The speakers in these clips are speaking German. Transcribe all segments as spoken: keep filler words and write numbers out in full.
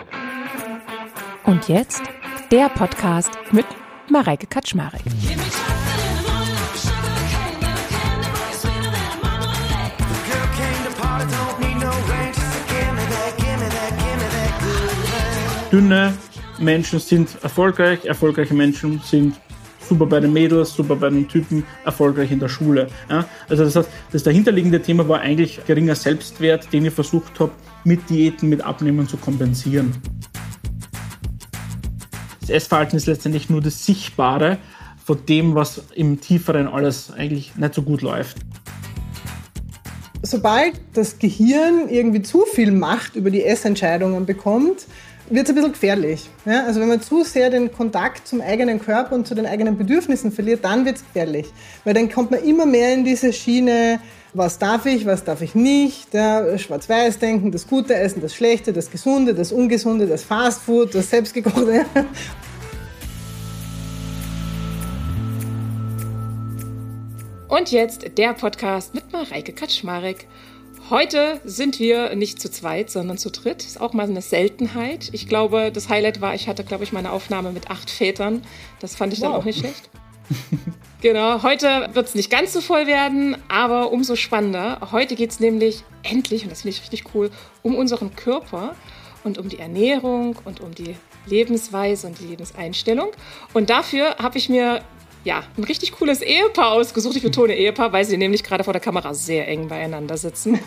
Und jetzt der Podcast mit Mareike Kaczmarek. Dünne Menschen sind erfolgreich, erfolgreiche Menschen sind super bei den Mädels, super bei den Typen, erfolgreich in der Schule. Ja? Also das heißt, das dahinterliegende Thema war eigentlich geringer Selbstwert, den ich versucht habe, mit Diäten, mit Abnehmen zu kompensieren. Das Essverhalten ist letztendlich nur das Sichtbare von dem, was im Tieferen alles eigentlich nicht so gut läuft. Sobald das Gehirn irgendwie zu viel Macht über die Essentscheidungen bekommt, wird es ein bisschen gefährlich. Ja, also wenn man zu sehr den Kontakt zum eigenen Körper und zu den eigenen Bedürfnissen verliert, dann wird es gefährlich. Weil dann kommt man immer mehr in diese Schiene, was darf ich, was darf ich nicht, ja, Schwarz-Weiß-Denken, das gute Essen, das schlechte, das gesunde, das ungesunde, das Fastfood, das selbstgekochte. Und jetzt der Podcast mit Mareike Kaczmarek. Heute sind wir nicht zu zweit, sondern zu dritt. Ist auch mal eine Seltenheit. Ich glaube, das Highlight war, ich hatte, glaube ich, meine Aufnahme mit acht Vätern. Das fand ich wow. dann auch nicht schlecht. Genau, heute wird es nicht ganz so voll werden, aber umso spannender. Heute geht es nämlich endlich, und das finde ich richtig cool, um unseren Körper und um die Ernährung und um die Lebensweise und die Lebenseinstellung. Und dafür habe ich mir ja, ein richtig cooles Ehepaar ausgesucht. Ich betone Ehepaar, weil sie nämlich gerade vor der Kamera sehr eng beieinander sitzen.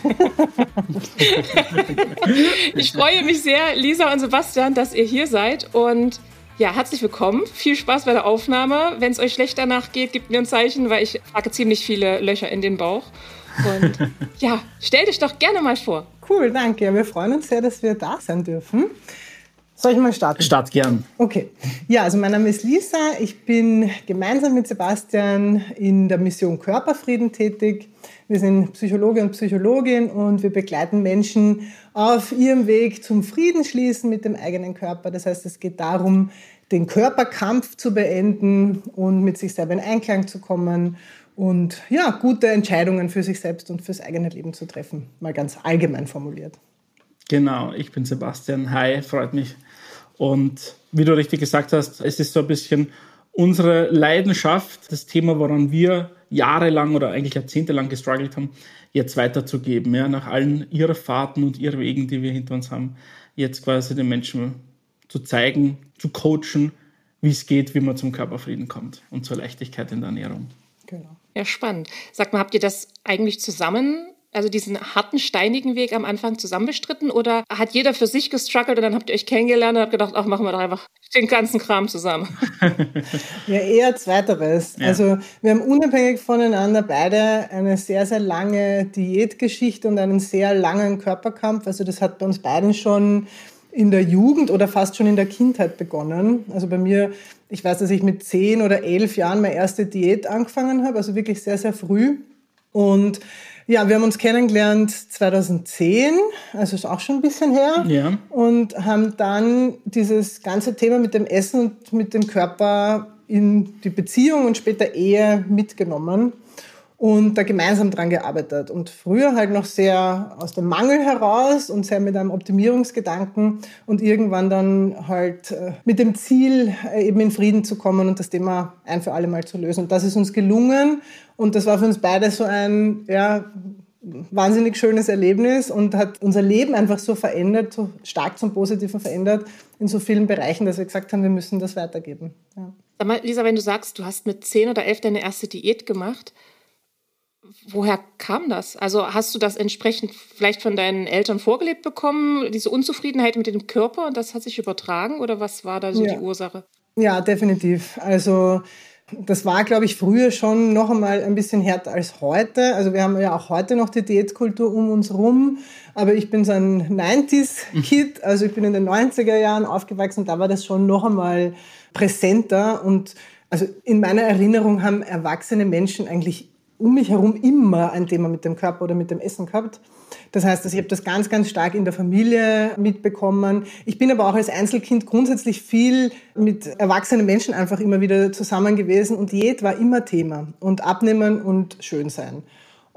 Ich freue mich sehr, Lisa und Sebastian, dass ihr hier seid. Und ja, herzlich willkommen. Viel Spaß bei der Aufnahme. Wenn es euch schlecht danach geht, gebt mir ein Zeichen, weil ich trage ziemlich viele Löcher in den Bauch. Und ja, stell dich doch gerne mal vor. Cool, danke. Wir freuen uns sehr, dass wir da sein dürfen. Soll ich mal starten? Start gern. Okay. Ja, also mein Name ist Lisa. Ich bin gemeinsam mit Sebastian in der Mission Körperfrieden tätig. Wir sind Psychologe und Psychologin und wir begleiten Menschen auf ihrem Weg zum Friedensschließen mit dem eigenen Körper. Das heißt, es geht darum, den Körperkampf zu beenden und mit sich selber in Einklang zu kommen und ja, gute Entscheidungen für sich selbst und fürs eigene Leben zu treffen. Mal ganz allgemein formuliert. Genau, ich bin Sebastian. Hi, freut mich. Und wie du richtig gesagt hast, es ist so ein bisschen unsere Leidenschaft, das Thema, woran wir jahrelang oder eigentlich jahrzehntelang gestruggelt haben, jetzt weiterzugeben. Ja, nach allen Irrfahrten und Irrwegen, die wir hinter uns haben, jetzt quasi den Menschen zu zeigen, zu coachen, wie es geht, wie man zum Körperfrieden kommt und zur Leichtigkeit in der Ernährung. Genau. Ja, spannend. Sag mal, habt ihr das eigentlich zusammen, also diesen harten, steinigen Weg am Anfang zusammen bestritten, oder hat jeder für sich gestruggelt und dann habt ihr euch kennengelernt und habt gedacht, ach, machen wir doch einfach den ganzen Kram zusammen? Ja, eher Zweiteres. Ja. Also wir haben unabhängig voneinander beide eine sehr, sehr lange Diätgeschichte und einen sehr langen Körperkampf. Also das hat bei uns beiden schon in der Jugend oder fast schon in der Kindheit begonnen. Also bei mir, ich weiß, dass ich mit zehn oder elf Jahren meine erste Diät angefangen habe, also wirklich sehr, sehr früh. Und ja, wir haben uns kennengelernt zweitausendzehn, also ist auch schon ein bisschen her, ja. Und haben dann dieses ganze Thema mit dem Essen und mit dem Körper in die Beziehung und später Ehe mitgenommen und da gemeinsam dran gearbeitet. Und früher halt noch sehr aus dem Mangel heraus und sehr mit einem Optimierungsgedanken und irgendwann dann halt mit dem Ziel, eben in Frieden zu kommen und das Thema ein für alle Mal zu lösen. Und das ist uns gelungen. Und das war für uns beide so ein ja, wahnsinnig schönes Erlebnis und hat unser Leben einfach so verändert, so stark zum Positiven verändert in so vielen Bereichen, dass wir gesagt haben, wir müssen das weitergeben. Ja. Sag mal, Lisa, wenn du sagst, du hast mit zehn oder elf deine erste Diät gemacht, woher kam das? Also hast du das entsprechend vielleicht von deinen Eltern vorgelebt bekommen, diese Unzufriedenheit mit dem Körper, und das hat sich übertragen, oder was war da so ja. die Ursache? Ja, definitiv. Also das war, glaube ich, früher schon noch einmal ein bisschen härter als heute. Also wir haben ja auch heute noch die Diätkultur um uns rum, aber ich bin so ein neunziger-Kid, also ich bin in den neunziger Jahren aufgewachsen, da war das schon noch einmal präsenter. Und also in meiner Erinnerung haben erwachsene Menschen eigentlich um mich herum immer ein Thema mit dem Körper oder mit dem Essen gehabt. Das heißt, ich habe das ganz, ganz stark in der Familie mitbekommen. Ich bin aber auch als Einzelkind grundsätzlich viel mit erwachsenen Menschen einfach immer wieder zusammen gewesen und Diät war immer Thema und Abnehmen und Schönsein.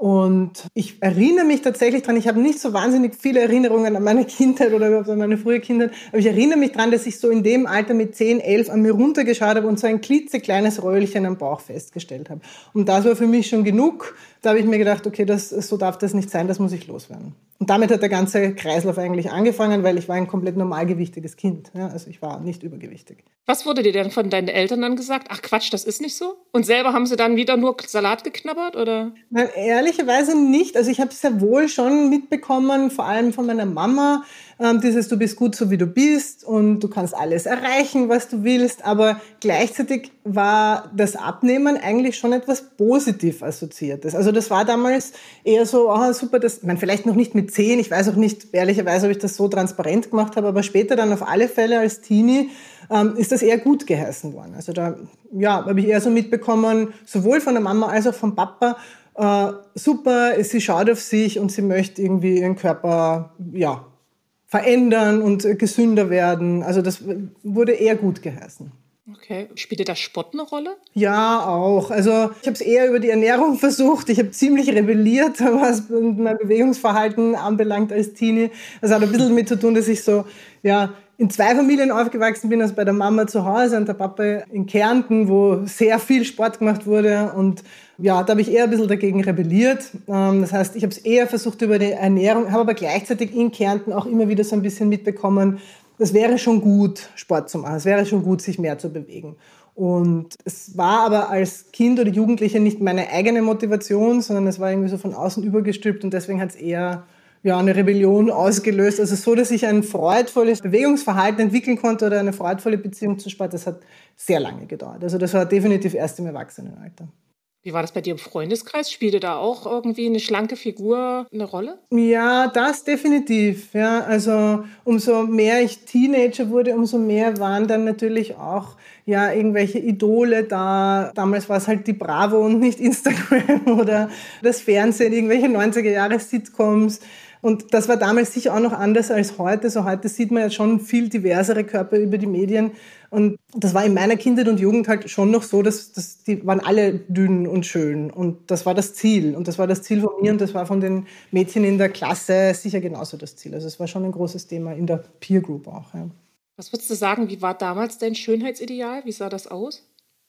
Und ich erinnere mich tatsächlich dran, ich habe nicht so wahnsinnig viele Erinnerungen an meine Kindheit oder überhaupt an meine frühe Kindheit, aber ich erinnere mich dran, dass ich so in dem Alter mit zehn, elf an mir runtergeschaut habe und so ein klitzekleines Röllchen am Bauch festgestellt habe. Und das war für mich schon genug. Da habe ich mir gedacht, okay, das, so darf das nicht sein, das muss ich loswerden. Und damit hat der ganze Kreislauf eigentlich angefangen, weil ich war ein komplett normalgewichtiges Kind. Ja, also ich war nicht übergewichtig. Was wurde dir denn von deinen Eltern dann gesagt? Ach Quatsch, das ist nicht so? Und selber haben sie dann wieder nur Salat geknabbert, oder? Nein, ehrlicherweise nicht. Also ich habe sehr wohl schon mitbekommen, vor allem von meiner Mama, ähm, dieses, du bist gut so wie du bist und du kannst alles erreichen, was du willst. Aber gleichzeitig war das Abnehmen eigentlich schon etwas positiv Assoziiertes. Also das war damals eher so, oh, super, das, ich meine, vielleicht noch nicht mit zehn, ich weiß auch nicht, ehrlicherweise, ob ich das so transparent gemacht habe, aber später dann auf alle Fälle als Teenie ähm, ist das eher gut geheißen worden. Also da, ja, habe ich eher so mitbekommen, sowohl von der Mama als auch vom Papa, äh, super, sie schaut auf sich und sie möchte irgendwie ihren Körper, ja, verändern und gesünder werden. Also das wurde eher gut geheißen. Okay. Spielte da Sport eine Rolle? Ja, auch. Also ich habe es eher über die Ernährung versucht. Ich habe ziemlich rebelliert, was mein Bewegungsverhalten anbelangt als Teenie. Das hat ein bisschen damit zu tun, dass ich so, ja, in zwei Familien aufgewachsen bin, also bei der Mama zu Hause und der Papa in Kärnten, wo sehr viel Sport gemacht wurde. Und ja, da habe ich eher ein bisschen dagegen rebelliert. Das heißt, ich habe es eher versucht über die Ernährung, habe aber gleichzeitig in Kärnten auch immer wieder so ein bisschen mitbekommen, es wäre schon gut, Sport zu machen. Es wäre schon gut, sich mehr zu bewegen. Und es war aber als Kind oder Jugendliche nicht meine eigene Motivation, sondern es war irgendwie so von außen übergestülpt und deswegen hat es eher ja, eine Rebellion ausgelöst. Also so, dass ich ein freudvolles Bewegungsverhalten entwickeln konnte oder eine freudvolle Beziehung zum Sport, das hat sehr lange gedauert. Also das war definitiv erst im Erwachsenenalter. Wie war das bei dir im Freundeskreis? Spielte da auch irgendwie eine schlanke Figur eine Rolle? Ja, das definitiv. Ja, also umso mehr ich Teenager wurde, umso mehr waren dann natürlich auch ja irgendwelche Idole da. Damals war es halt die Bravo und nicht Instagram oder das Fernsehen, irgendwelche neunziger-Jahre-Sitcoms. Und das war damals sicher auch noch anders als heute. So heute sieht man ja schon viel diversere Körper über die Medien. Und das war in meiner Kindheit und Jugend halt schon noch so, dass, dass die waren alle dünn und schön. Und das war das Ziel. Und das war das Ziel von mir und das war von den Mädchen in der Klasse sicher genauso das Ziel. Also es war schon ein großes Thema in der Peer Group auch. Ja. Was würdest du sagen, wie war damals dein Schönheitsideal? Wie sah das aus?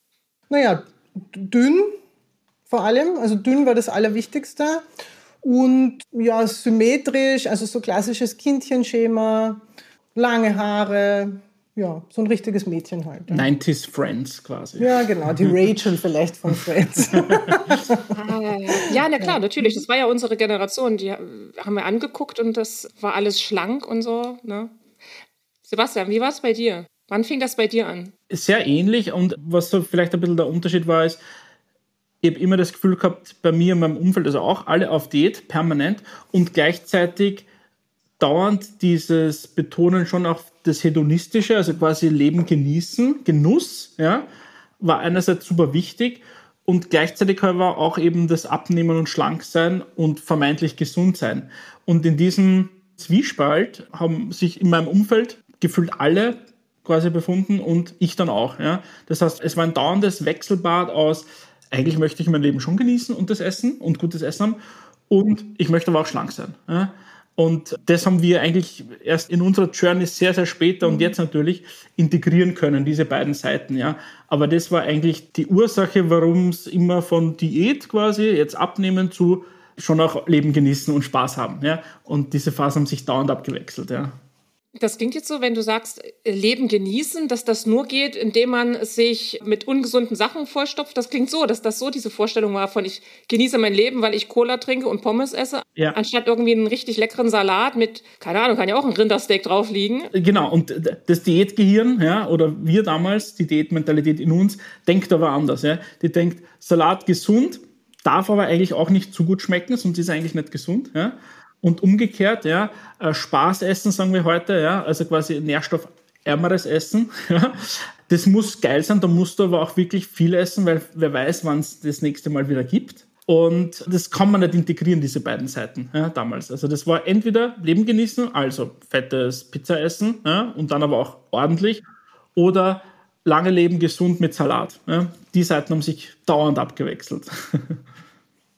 Naja, dünn vor allem. Also dünn war das Allerwichtigste. Und ja, symmetrisch, also so klassisches Kindchenschema, lange Haare, ja, so ein richtiges Mädchen halt. Ja. neunziger Friends quasi. Ja, genau, die Rachel vielleicht von Friends. ah, ja, na klar, natürlich. Das war ja unsere Generation. Die haben wir angeguckt und das war alles schlank und so. Ne? Sebastian, wie war es bei dir? Wann fing das bei dir an? Sehr ähnlich und was so vielleicht ein bisschen der Unterschied war, ist, ich habe immer das Gefühl gehabt, bei mir in meinem Umfeld, also auch alle auf Diät, permanent und gleichzeitig dauernd dieses Betonen schon auf das Hedonistische, also quasi Leben genießen, Genuss, ja, war einerseits super wichtig und gleichzeitig war auch eben das Abnehmen und Schlanksein und vermeintlich gesund sein. Und in diesem Zwiespalt haben sich in meinem Umfeld gefühlt alle quasi befunden und ich dann auch. Ja. Das heißt, es war ein dauerndes Wechselbad aus eigentlich möchte ich mein Leben schon genießen und das Essen und gutes Essen haben und ich möchte aber auch schlank sein. Ja? Und das haben wir eigentlich erst in unserer Journey sehr, sehr später und jetzt natürlich integrieren können, diese beiden Seiten. Ja? Aber das war eigentlich die Ursache, warum es immer von Diät quasi, jetzt abnehmen zu schon auch Leben genießen und Spaß haben. Ja? Und diese Phasen haben sich dauernd abgewechselt. Ja. Das klingt jetzt so, wenn du sagst, Leben genießen, dass das nur geht, indem man sich mit ungesunden Sachen vollstopft. Das klingt so, dass das so diese Vorstellung war von, ich genieße mein Leben, weil ich Cola trinke und Pommes esse, ja. Anstatt irgendwie einen richtig leckeren Salat mit, keine Ahnung, kann ja auch ein Rindersteak drauf liegen. Genau, und das Diätgehirn, ja, oder wir damals, die Diätmentalität in uns, denkt aber anders. Ja. Die denkt, Salat gesund, darf aber eigentlich auch nicht zu gut schmecken, sonst ist er eigentlich nicht gesund. Ja. Und umgekehrt, ja, Spaß essen, sagen wir heute, ja, also quasi nährstoffärmeres Essen, ja, das muss geil sein, da musst du aber auch wirklich viel essen, weil wer weiß, wann es das nächste Mal wieder gibt. Und das kann man nicht integrieren, diese beiden Seiten, ja, damals. Also das war entweder Leben genießen, also fettes Pizza essen, ja, und dann aber auch ordentlich, oder lange leben gesund mit Salat. Ja. Die Seiten haben sich dauernd abgewechselt.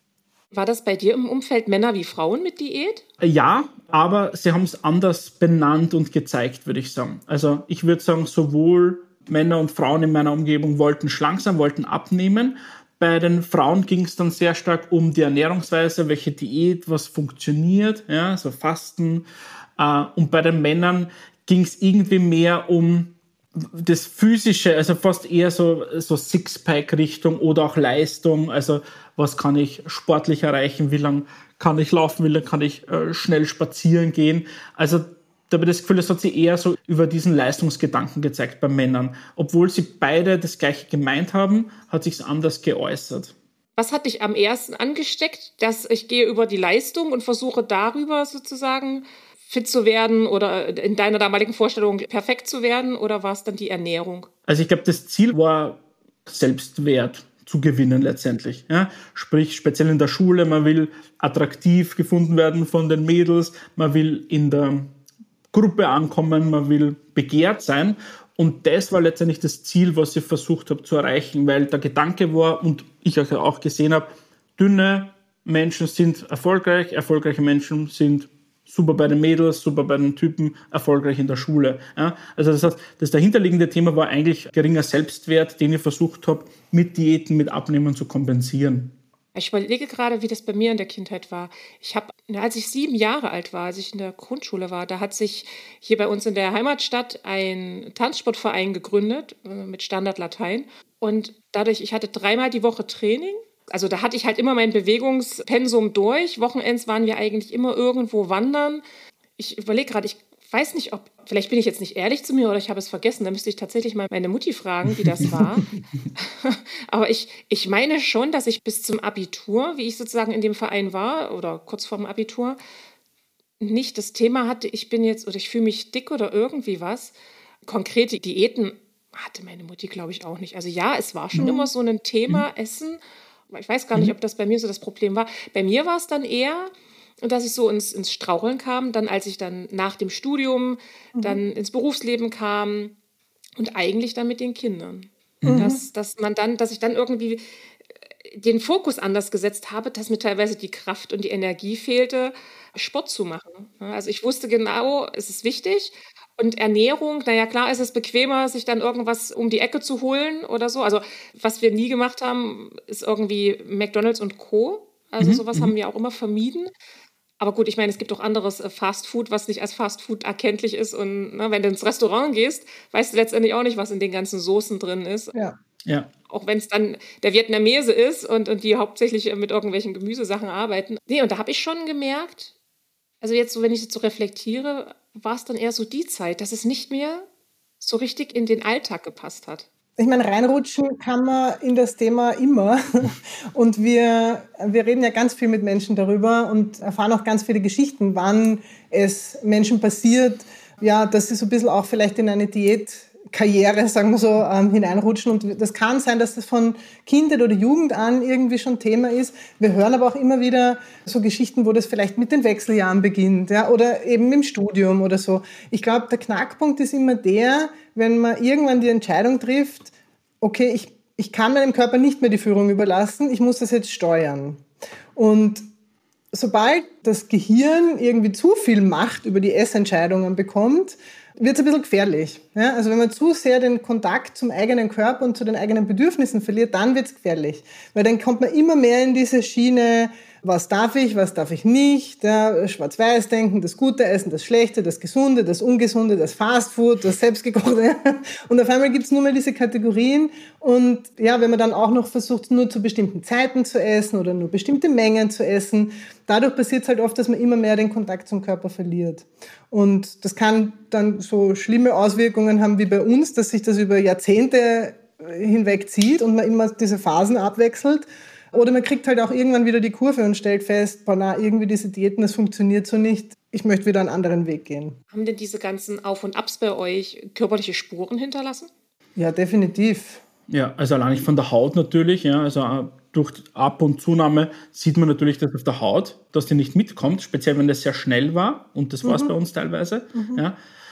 War das bei dir im Umfeld Männer wie Frauen mit Diät? Ja, aber sie haben es anders benannt und gezeigt, würde ich sagen. Also ich würde sagen, sowohl Männer und Frauen in meiner Umgebung wollten schlank sein, wollten abnehmen. Bei den Frauen ging es dann sehr stark um die Ernährungsweise, welche Diät, was funktioniert, ja, so Fasten. Und bei den Männern ging es irgendwie mehr um das Physische, also fast eher so, so Sixpack-Richtung oder auch Leistung. Also was kann ich sportlich erreichen, wie lange kann ich laufen, wie lange kann ich äh, schnell spazieren gehen. Also da habe ich das Gefühl, das hat sie eher so über diesen Leistungsgedanken gezeigt bei Männern. Obwohl sie beide das Gleiche gemeint haben, hat sich es anders geäußert. Was hat dich am ersten angesteckt, dass ich gehe über die Leistung und versuche darüber sozusagen fit zu werden oder in deiner damaligen Vorstellung perfekt zu werden, oder war es dann die Ernährung? Also ich glaube, das Ziel war Selbstwert zu gewinnen letztendlich. Ja? Sprich, speziell in der Schule, man will attraktiv gefunden werden von den Mädels, man will in der Gruppe ankommen, man will begehrt sein. Und das war letztendlich das Ziel, was ich versucht habe zu erreichen, weil der Gedanke war und ich auch gesehen habe, dünne Menschen sind erfolgreich, erfolgreiche Menschen sind super bei den Mädels, super bei den Typen, erfolgreich in der Schule. Ja, also das heißt, das dahinterliegende Thema war eigentlich geringer Selbstwert, den ich versucht habe, mit Diäten, mit Abnehmen zu kompensieren. Ich überlege gerade, wie das bei mir in der Kindheit war. Ich habe, als ich sieben Jahre alt war, als ich in der Grundschule war, da hat sich hier bei uns in der Heimatstadt ein Tanzsportverein gegründet mit Standard Latein. Und dadurch, ich hatte dreimal die Woche Training. Also da hatte ich halt immer mein Bewegungspensum durch. Wochenends waren wir eigentlich immer irgendwo wandern. Ich überlege gerade, ich weiß nicht, ob, vielleicht bin ich jetzt nicht ehrlich zu mir oder ich habe es vergessen. Da müsste ich tatsächlich mal meine Mutti fragen, wie das war. Aber ich, ich meine schon, dass ich bis zum Abitur, wie ich sozusagen in dem Verein war oder kurz vorm Abitur, nicht das Thema hatte, ich bin jetzt oder ich fühle mich dick oder irgendwie was. Konkrete Diäten hatte meine Mutti, glaube ich, auch nicht. Also ja, es war schon mhm. immer so ein Thema, mhm. Essen. Ich weiß gar nicht, ob das bei mir so das Problem war. Bei mir war es dann eher, dass ich so ins, ins Straucheln kam, dann als ich dann nach dem Studium mhm. dann ins Berufsleben kam und eigentlich dann mit den Kindern. Mhm. Dass, dass man dann, dass ich dann irgendwie den Fokus anders gesetzt habe, dass mir teilweise die Kraft und die Energie fehlte, Sport zu machen. Also ich wusste genau, es ist wichtig. Und Ernährung, naja, klar ist es bequemer, sich dann irgendwas um die Ecke zu holen oder so. Also was wir nie gemacht haben, ist irgendwie McDonald's und Co. Also mhm. sowas haben wir auch immer vermieden. Aber gut, ich meine, es gibt auch anderes Fast Food, was nicht als Fast Food erkenntlich ist. Und ne, wenn du ins Restaurant gehst, weißt du letztendlich auch nicht, was in den ganzen Soßen drin ist. Ja. Ja. Auch wenn es dann der Vietnamese ist und, und die hauptsächlich mit irgendwelchen Gemüsesachen arbeiten. Nee, und da habe ich schon gemerkt, also jetzt so, wenn ich jetzt so reflektiere, war es dann eher so die Zeit, dass es nicht mehr so richtig in den Alltag gepasst hat. Ich meine, reinrutschen kann man in das Thema immer. Und wir, wir reden ja ganz viel mit Menschen darüber und erfahren auch ganz viele Geschichten, wann es Menschen passiert, ja, dass sie so ein bisschen auch vielleicht in eine Diätkarriere, sagen wir so, ähm, hineinrutschen. Und das kann sein, dass das von Kindheit oder Jugend an irgendwie schon Thema ist. Wir hören aber auch immer wieder so Geschichten, wo das vielleicht mit den Wechseljahren beginnt, ja, oder eben im Studium oder so. Ich glaube, der Knackpunkt ist immer der, wenn man irgendwann die Entscheidung trifft, okay, ich, ich kann meinem Körper nicht mehr die Führung überlassen, ich muss das jetzt steuern. Und sobald das Gehirn irgendwie zu viel Macht über die Essentscheidungen bekommt, wird es ein bisschen gefährlich. Ja? Also wenn man zu sehr den Kontakt zum eigenen Körper und zu den eigenen Bedürfnissen verliert, dann wird es gefährlich. Weil dann kommt man immer mehr in diese Schiene, was darf ich, was darf ich nicht, ja? Schwarz-Weiß-Denken, das Gute Essen, das Schlechte, das Gesunde, das Ungesunde, das Fastfood, das Selbstgekochte. Und auf einmal gibt es nur mehr diese Kategorien. Und ja, wenn man dann auch noch versucht, nur zu bestimmten Zeiten zu essen oder nur bestimmte Mengen zu essen, dadurch passiert es halt oft, dass man immer mehr den Kontakt zum Körper verliert. Und das kann dann so schlimme Auswirkungen haben wie bei uns, dass sich das über Jahrzehnte hinweg zieht und man immer diese Phasen abwechselt. Oder man kriegt halt auch irgendwann wieder die Kurve und stellt fest, boah, na, irgendwie diese Diäten, das funktioniert so nicht. Ich möchte wieder einen anderen Weg gehen. Haben denn diese ganzen Auf und Abs bei euch körperliche Spuren hinterlassen? Ja, definitiv. Ja, also allein von der Haut natürlich, ja, also durch Ab- und Zunahme sieht man natürlich, dass auf der Haut, dass die nicht mitkommt, speziell wenn das sehr schnell war und das war es mhm. bei uns teilweise. Mhm. Ja.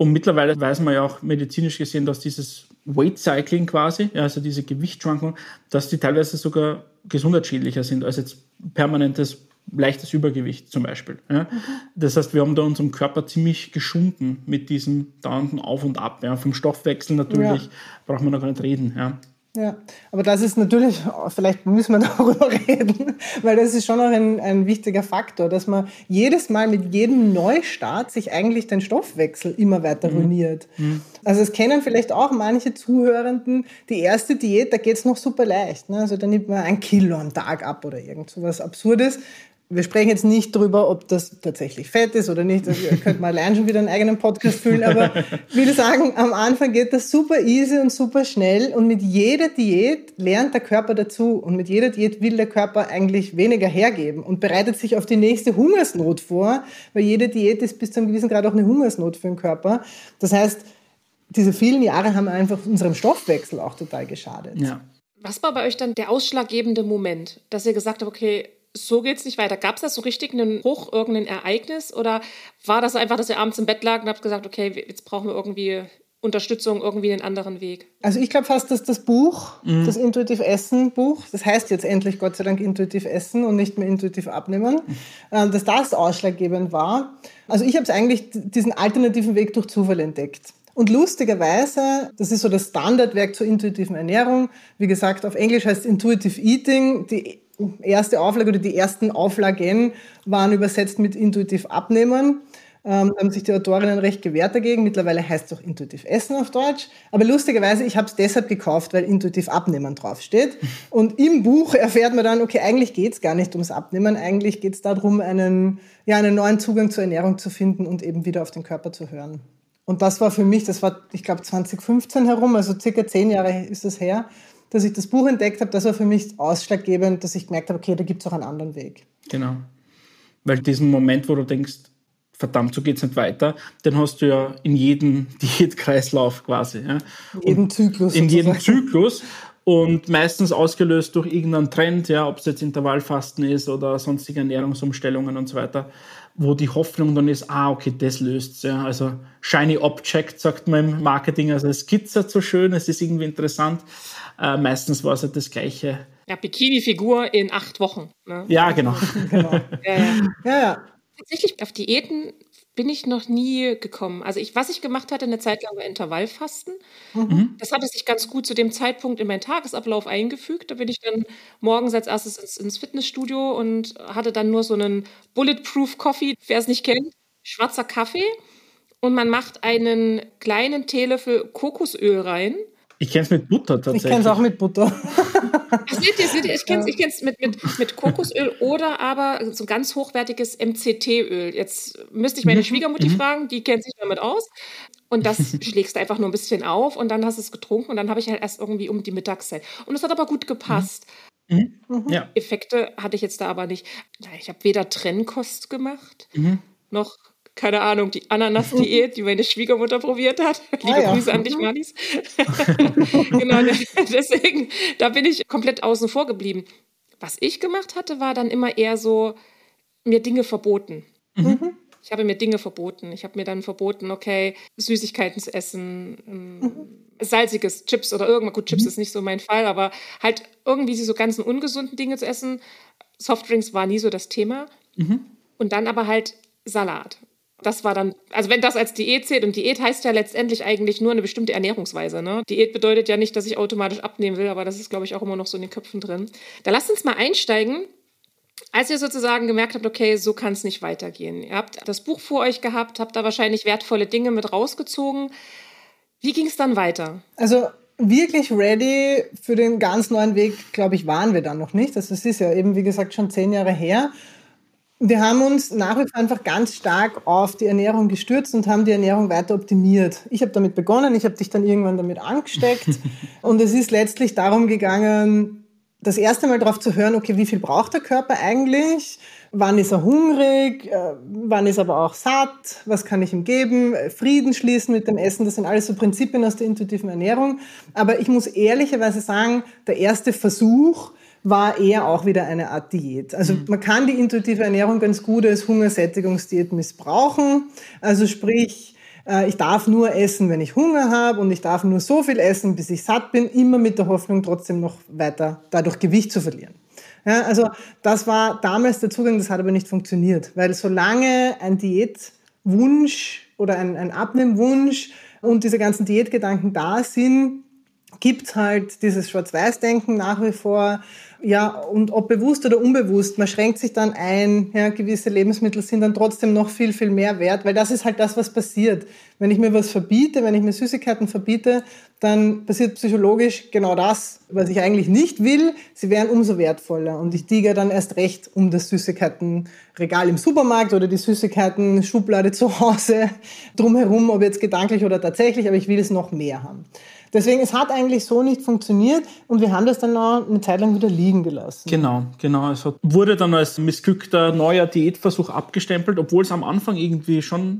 Und mittlerweile weiß man ja auch medizinisch gesehen, dass dieses Weight Cycling quasi, also diese Gewichtsschwankungen, dass die teilweise sogar gesundheitsschädlicher sind als jetzt permanentes leichtes Übergewicht zum Beispiel. Ja. Mhm. Das heißt, wir haben da unseren Körper ziemlich geschunden mit diesem dauernden Auf und Ab. Ja. Vom Stoffwechsel natürlich ja. braucht man da gar nicht reden. Ja. Ja, aber das ist natürlich, vielleicht müssen wir darüber reden, weil das ist schon auch ein, ein wichtiger Faktor, dass man jedes Mal mit jedem Neustart sich eigentlich den Stoffwechsel immer weiter mhm. ruiniert. Mhm. Also es kennen vielleicht auch manche Zuhörenden, die erste Diät, da geht's noch super leicht. Ne? Also da nimmt man ein Kilo am Tag ab oder irgend so was Absurdes. Wir sprechen jetzt nicht darüber, ob das tatsächlich Fett ist oder nicht. Also ihr könnt mal allein schon wieder einen eigenen Podcast füllen. Aber ich will sagen, am Anfang geht das super easy und super schnell. Und mit jeder Diät lernt der Körper dazu. Und mit jeder Diät will der Körper eigentlich weniger hergeben und bereitet sich auf die nächste Hungersnot vor. Weil jede Diät ist bis zu einem gewissen Grad auch eine Hungersnot für den Körper. Das heißt, diese vielen Jahre haben einfach unserem Stoffwechsel auch total geschadet. Ja. Was war bei euch dann der ausschlaggebende Moment, dass ihr gesagt habt, okay, so geht's nicht weiter? Gab es da so richtig einen Bruch, irgendein Ereignis? Oder war das einfach, dass ihr abends im Bett lag und habt gesagt, okay, jetzt brauchen wir irgendwie Unterstützung, irgendwie einen anderen Weg? Also ich glaube fast, dass das Buch, mhm. das Intuitiv Essen Buch, das heißt jetzt endlich Gott sei Dank Intuitiv Essen und nicht mehr Intuitiv Abnehmen, mhm. dass das ausschlaggebend war. Also ich habe es eigentlich diesen alternativen Weg durch Zufall entdeckt. Und lustigerweise, das ist so das Standardwerk zur intuitiven Ernährung. Wie gesagt, auf Englisch heißt es Intuitive Eating. Die erste Auflage oder die ersten Auflagen waren übersetzt mit Intuitiv Abnehmen. Ähm, da haben sich die Autorinnen recht gewehrt dagegen. Mittlerweile heißt es auch Intuitiv Essen auf Deutsch. Aber lustigerweise, ich habe es deshalb gekauft, weil Intuitiv Abnehmen draufsteht. Und im Buch erfährt man dann, okay, eigentlich geht es gar nicht ums Abnehmen. Eigentlich geht es darum, einen, ja, einen neuen Zugang zur Ernährung zu finden und eben wieder auf den Körper zu hören. Und das war für mich, das war, ich glaube, zwanzig fünfzehn herum, also circa zehn Jahre ist das her, dass ich das Buch entdeckt habe. Das war für mich ausschlaggebend, dass ich gemerkt habe, okay, da gibt es auch einen anderen Weg. Genau. Weil diesen Moment, wo du denkst, verdammt, so geht es nicht weiter, den hast du ja in jedem Diätkreislauf quasi. Ja? In jedem Zyklus. In jedem Zyklus. Und meistens ausgelöst durch irgendeinen Trend, ja, ob es jetzt Intervallfasten ist oder sonstige Ernährungsumstellungen und so weiter, wo die Hoffnung dann ist, ah, okay, das löst's. Ja. Also shiny object, sagt man im Marketing, also es skizzert so schön, es ist irgendwie interessant. Äh, meistens war es halt das Gleiche. Ja, Bikini-Figur in acht Wochen. Ne? Ja, genau. genau. Ja, ja. Ja, ja. Tatsächlich, auf Diäten bin ich noch nie gekommen. Also ich, was ich gemacht hatte, eine Zeit lang war Intervallfasten. Mhm. Das hatte sich ganz gut zu dem Zeitpunkt in meinen Tagesablauf eingefügt. Da bin ich dann morgens als erstes ins, ins Fitnessstudio und hatte dann nur so einen Bulletproof Coffee, wer es nicht kennt, schwarzer Kaffee. Und man macht einen kleinen Teelöffel Kokosöl rein. Ich kenne es mit Butter tatsächlich. Ich kenne es auch mit Butter. Ach, seht ihr, seht ihr, ich kenne es ich kenn's mit, mit, mit Kokosöl oder aber so ganz hochwertiges M C T-Öl. Jetzt müsste ich meine mhm. Schwiegermutti mhm. fragen, die kennt sich damit aus. Und das schlägst du einfach nur ein bisschen auf und dann hast du es getrunken und dann habe ich halt erst irgendwie um die Mittagszeit. Und es hat aber gut gepasst. Mhm. Mhm. Ja. Effekte hatte ich jetzt da aber nicht. Ich habe weder Trennkost gemacht, mhm. noch... keine Ahnung, die Ananas-Diät, die meine Schwiegermutter probiert hat. Liebe ah, ja. Grüße an dich, Marlies. Genau, deswegen, da bin ich komplett außen vor geblieben. Was ich gemacht hatte, war dann immer eher so, mir Dinge verboten. Mhm. Ich habe mir Dinge verboten. Ich habe mir dann verboten, okay, Süßigkeiten zu essen, mhm. salziges, Chips oder irgendwas. Gut, Chips mhm. ist nicht so mein Fall, aber halt irgendwie so ganzen ungesunden Dinge zu essen. Softdrinks war nie so das Thema. Mhm. Und dann aber halt Salat. Das war dann, also wenn das als Diät zählt, und Diät heißt ja letztendlich eigentlich nur eine bestimmte Ernährungsweise, ne? Diät bedeutet ja nicht, dass ich automatisch abnehmen will, aber das ist, glaube ich, auch immer noch so in den Köpfen drin. Da lasst uns mal einsteigen, als ihr sozusagen gemerkt habt, okay, so kann es nicht weitergehen. Ihr habt das Buch vor euch gehabt, habt da wahrscheinlich wertvolle Dinge mit rausgezogen. Wie ging es dann weiter? Also wirklich ready für den ganz neuen Weg, glaube ich, waren wir dann noch nicht. Also es ist ja eben, wie gesagt, schon zehn Jahre her. Wir haben uns nach wie vor einfach ganz stark auf die Ernährung gestürzt und haben die Ernährung weiter optimiert. Ich habe damit begonnen, ich habe dich dann irgendwann damit angesteckt. Und es ist letztlich darum gegangen, das erste Mal darauf zu hören, okay, wie viel braucht der Körper eigentlich? Wann ist er hungrig? Wann ist er aber auch satt? Was kann ich ihm geben? Frieden schließen mit dem Essen, das sind alles so Prinzipien aus der intuitiven Ernährung. Aber ich muss ehrlicherweise sagen, der erste Versuch war eher auch wieder eine Art Diät. Also man kann die intuitive Ernährung ganz gut als Hungersättigungsdiät missbrauchen. Also sprich, äh, ich darf nur essen, wenn ich Hunger habe und ich darf nur so viel essen, bis ich satt bin, immer mit der Hoffnung, trotzdem noch weiter dadurch Gewicht zu verlieren. Ja, also das war damals der Zugang, das hat aber nicht funktioniert, weil solange ein Diätwunsch oder ein, ein Abnehmwunsch und diese ganzen Diätgedanken da sind, gibt's halt dieses Schwarz-Weiß-Denken nach wie vor, ja, und ob bewusst oder unbewusst, man schränkt sich dann ein, ja, gewisse Lebensmittel sind dann trotzdem noch viel, viel mehr wert, weil das ist halt das, was passiert. Wenn ich mir was verbiete, wenn ich mir Süßigkeiten verbiete, dann passiert psychologisch genau das, was ich eigentlich nicht will, sie wären umso wertvoller und ich tigere dann erst recht um das Süßigkeitenregal im Supermarkt oder die Süßigkeiten-Schublade zu Hause drumherum, ob jetzt gedanklich oder tatsächlich, aber ich will es noch mehr haben. Deswegen, es hat eigentlich so nicht funktioniert und wir haben das dann noch eine Zeit lang wieder liegen gelassen. Genau, genau. Es hat, wurde dann als missglückter neuer Diätversuch abgestempelt, obwohl es am Anfang irgendwie schon,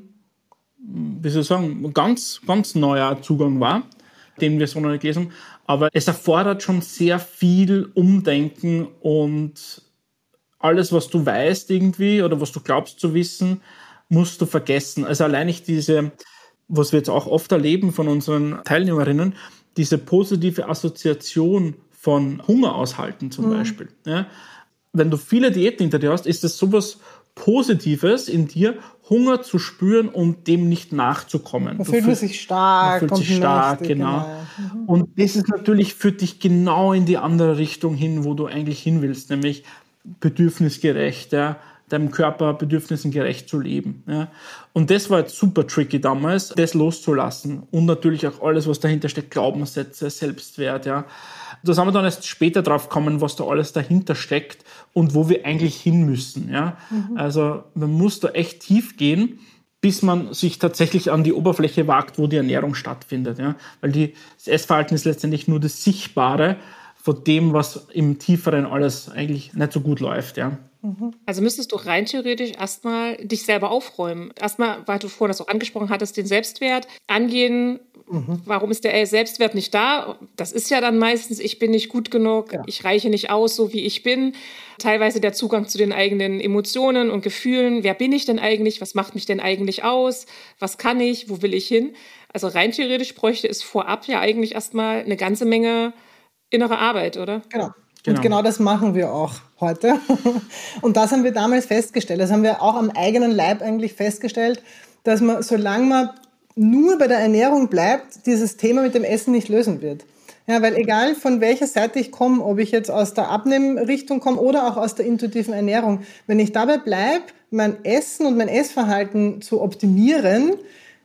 wie soll ich sagen, ein ganz, ganz neuer Zugang war, den wir so noch nicht gelesen haben. Aber es erfordert schon sehr viel Umdenken und alles, was du weißt irgendwie oder was du glaubst zu wissen, musst du vergessen. Also allein nicht diese... was wir jetzt auch oft erleben von unseren Teilnehmerinnen, diese positive Assoziation von Hunger aushalten zum mhm. Beispiel. Ja, wenn du viele Diäten hinter dir hast, ist es sowas Positives in dir, Hunger zu spüren und dem nicht nachzukommen. Man fühlt sich stark. Man fühlt sich stark, mächtig, genau. genau. Mhm. Und das ist natürlich für dich genau in die andere Richtung hin, wo du eigentlich hin willst, nämlich bedürfnisgerecht, ja, deinem Körper Bedürfnissen gerecht zu leben. Ja. Und das war jetzt super tricky damals, das loszulassen. Und natürlich auch alles, was dahinter steckt, Glaubenssätze, Selbstwert. Ja. Da sind wir dann erst später drauf gekommen, was da alles dahinter steckt und wo wir eigentlich hin müssen. Ja. Mhm. Also man muss da echt tief gehen, bis man sich tatsächlich an die Oberfläche wagt, wo die Ernährung stattfindet. Ja. Weil die, das Essverhalten ist letztendlich nur das Sichtbare von dem, was im Tieferen alles eigentlich nicht so gut läuft. Ja. Also müsstest du rein theoretisch erstmal dich selber aufräumen. Erstmal, weil du vorhin das auch angesprochen hattest, den Selbstwert angehen. Mhm. Warum ist der Selbstwert nicht da? Das ist ja dann meistens, ich bin nicht gut genug, ja. Ich reiche nicht aus, so wie ich bin. Teilweise der Zugang zu den eigenen Emotionen und Gefühlen. Wer bin ich denn eigentlich? Was macht mich denn eigentlich aus? Was kann ich? Wo will ich hin? Also rein theoretisch bräuchte es vorab ja eigentlich erstmal eine ganze Menge innere Arbeit, oder? Genau. Genau. Und genau das machen wir auch heute. Und das haben wir damals festgestellt. Das haben wir auch am eigenen Leib eigentlich festgestellt, dass man, solange man nur bei der Ernährung bleibt, dieses Thema mit dem Essen nicht lösen wird. Ja, weil egal von welcher Seite ich komme, ob ich jetzt aus der Abnehmrichtung komme oder auch aus der intuitiven Ernährung, wenn ich dabei bleibe, mein Essen und mein Essverhalten zu optimieren,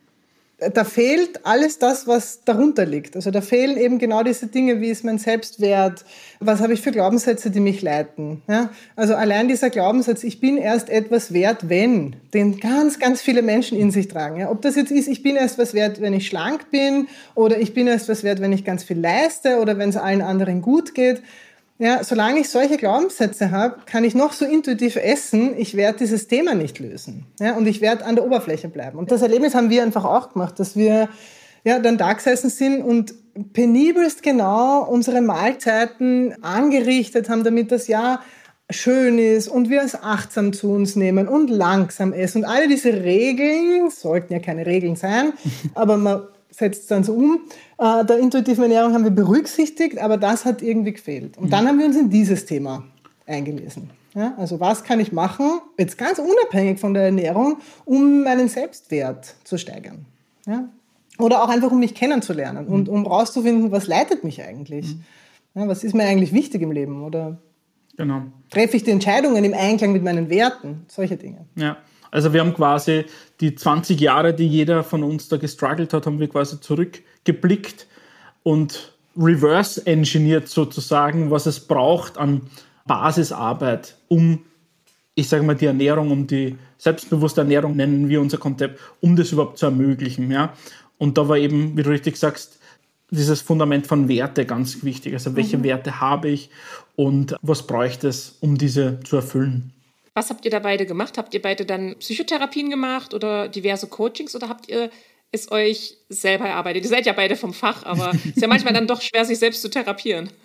da fehlt alles das, was darunter liegt. Also da fehlen eben genau diese Dinge, wie ist mein Selbstwert, was habe ich für Glaubenssätze, die mich leiten. Ja? Also allein dieser Glaubenssatz, ich bin erst etwas wert, wenn, den ganz, ganz viele Menschen in sich tragen. Ja? Ob das jetzt ist, ich bin erst was wert, wenn ich schlank bin, oder ich bin erst was wert, wenn ich ganz viel leiste, oder wenn es allen anderen gut geht. Ja, solange ich solche Glaubenssätze habe, kann ich noch so intuitiv essen, ich werde dieses Thema nicht lösen. Ja, und ich werde an der Oberfläche bleiben. Und das Erlebnis haben wir einfach auch gemacht, dass wir ja, dann da gesessen sind und penibelst genau unsere Mahlzeiten angerichtet haben, damit das ja schön ist und wir es achtsam zu uns nehmen und langsam essen. Und alle diese Regeln, sollten ja keine Regeln sein, aber man setzt es dann so um. Äh, der intuitiven Ernährung haben wir berücksichtigt, aber das hat irgendwie gefehlt. Und dann haben wir uns in dieses Thema eingelesen. Ja, also was kann ich machen, jetzt ganz unabhängig von der Ernährung, um meinen Selbstwert zu steigern? Ja? Oder auch einfach, um mich kennenzulernen mhm. und um rauszufinden, was leitet mich eigentlich? Mhm. Ja, was ist mir eigentlich wichtig im Leben? Oder genau. Treffe ich die Entscheidungen im Einklang mit meinen Werten? Solche Dinge. Ja. Also wir haben quasi die zwanzig Jahre, die jeder von uns da gestruggelt hat, haben wir quasi zurückgeblickt und reverse engineert sozusagen, was es braucht an Basisarbeit, um, ich sage mal, die Ernährung, um die selbstbewusste Ernährung, nennen wir unser Konzept, um das überhaupt zu ermöglichen. Ja? Und da war eben, wie du richtig sagst, dieses Fundament von Werte ganz wichtig. Also welche mhm. Werte habe ich und was bräuchte es, um diese zu erfüllen? Was habt ihr da beide gemacht? Habt ihr beide dann Psychotherapien gemacht oder diverse Coachings oder habt ihr es euch selber erarbeitet? Ihr seid ja beide vom Fach, aber es ist ja manchmal dann doch schwer, sich selbst zu therapieren.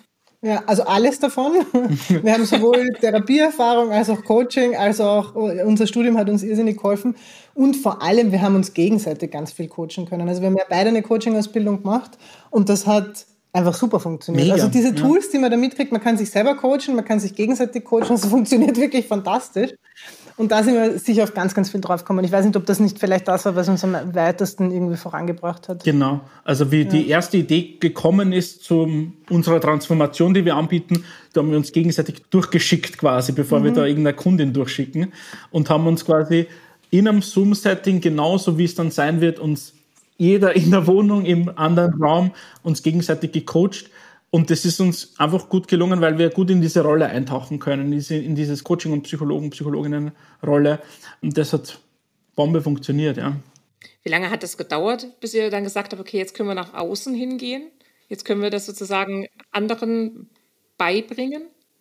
Ja, also alles davon. Wir haben sowohl Therapieerfahrung als auch Coaching, als auch unser Studium hat uns irrsinnig geholfen. Und vor allem, wir haben uns gegenseitig ganz viel coachen können. Also wir haben ja beide eine Coaching-Ausbildung gemacht und das hat einfach super funktioniert. Mega, also diese Tools, ja. die man da mitkriegt, man kann sich selber coachen, man kann sich gegenseitig coachen, das funktioniert wirklich fantastisch. Und da sind wir sicher auf ganz, ganz viel drauf gekommen. Ich weiß nicht, ob das nicht vielleicht das war, was uns am weitesten irgendwie vorangebracht hat. Genau. Also wie ja. die erste Idee gekommen ist zu unserer Transformation, die wir anbieten, da haben wir uns gegenseitig durchgeschickt quasi, bevor mhm. wir da irgendeine Kundin durchschicken und haben uns quasi in einem Zoom-Setting, genauso wie es dann sein wird, uns jeder in der Wohnung, im anderen Raum, uns gegenseitig gecoacht. Und das ist uns einfach gut gelungen, weil wir gut in diese Rolle eintauchen können, in dieses Coaching- und Psychologen-, Psychologinnen-Rolle. Und das hat Bombe funktioniert, ja. Wie lange hat das gedauert, bis ihr dann gesagt habt, okay, jetzt können wir nach außen hingehen? Jetzt können wir das sozusagen anderen beibringen?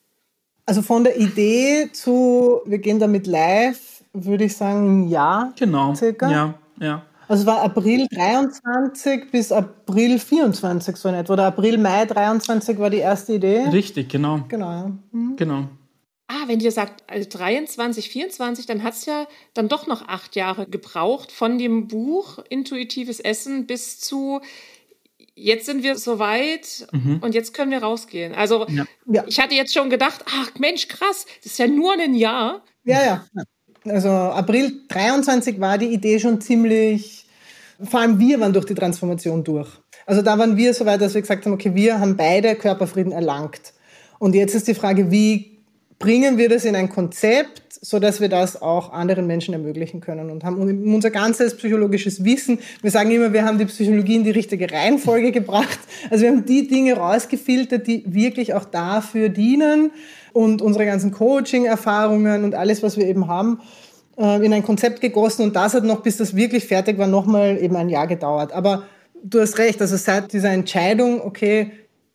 Also von der Idee zu, wir gehen damit live, würde ich sagen, ein Jahr. Genau, circa. ja, ja. Also es war April dreiundzwanzig bis April vierundzwanzig so in etwa. Oder April, Mai dreiundzwanzig war die erste Idee. Richtig, genau. Genau, ja. Mhm. Genau. Ah, wenn ihr sagt also dreiundzwanzig, vierundzwanzig, dann hat es ja dann doch noch acht Jahre gebraucht von dem Buch Intuitives Essen bis zu jetzt sind wir soweit mhm. und jetzt können wir rausgehen. Also ja. ich hatte jetzt schon gedacht, ach Mensch, krass, das ist ja nur ein Jahr. Ja, ja. Also April dreiundzwanzig war die Idee schon ziemlich, vor allem wir waren durch die Transformation durch. Also da waren wir so weit, dass wir gesagt haben, okay, wir haben beide Körperfrieden erlangt. Und jetzt ist die Frage, wie bringen wir das in ein Konzept, sodass wir das auch anderen Menschen ermöglichen können und haben unser ganzes psychologisches Wissen, wir sagen immer, wir haben die Psychologie in die richtige Reihenfolge gebracht. Also wir haben die Dinge rausgefiltert, die wirklich auch dafür dienen, und unsere ganzen Coaching-Erfahrungen und alles, was wir eben haben, in ein Konzept gegossen. Und das hat noch, bis das wirklich fertig war, nochmal eben ein Jahr gedauert. Aber du hast recht, also seit dieser Entscheidung, okay,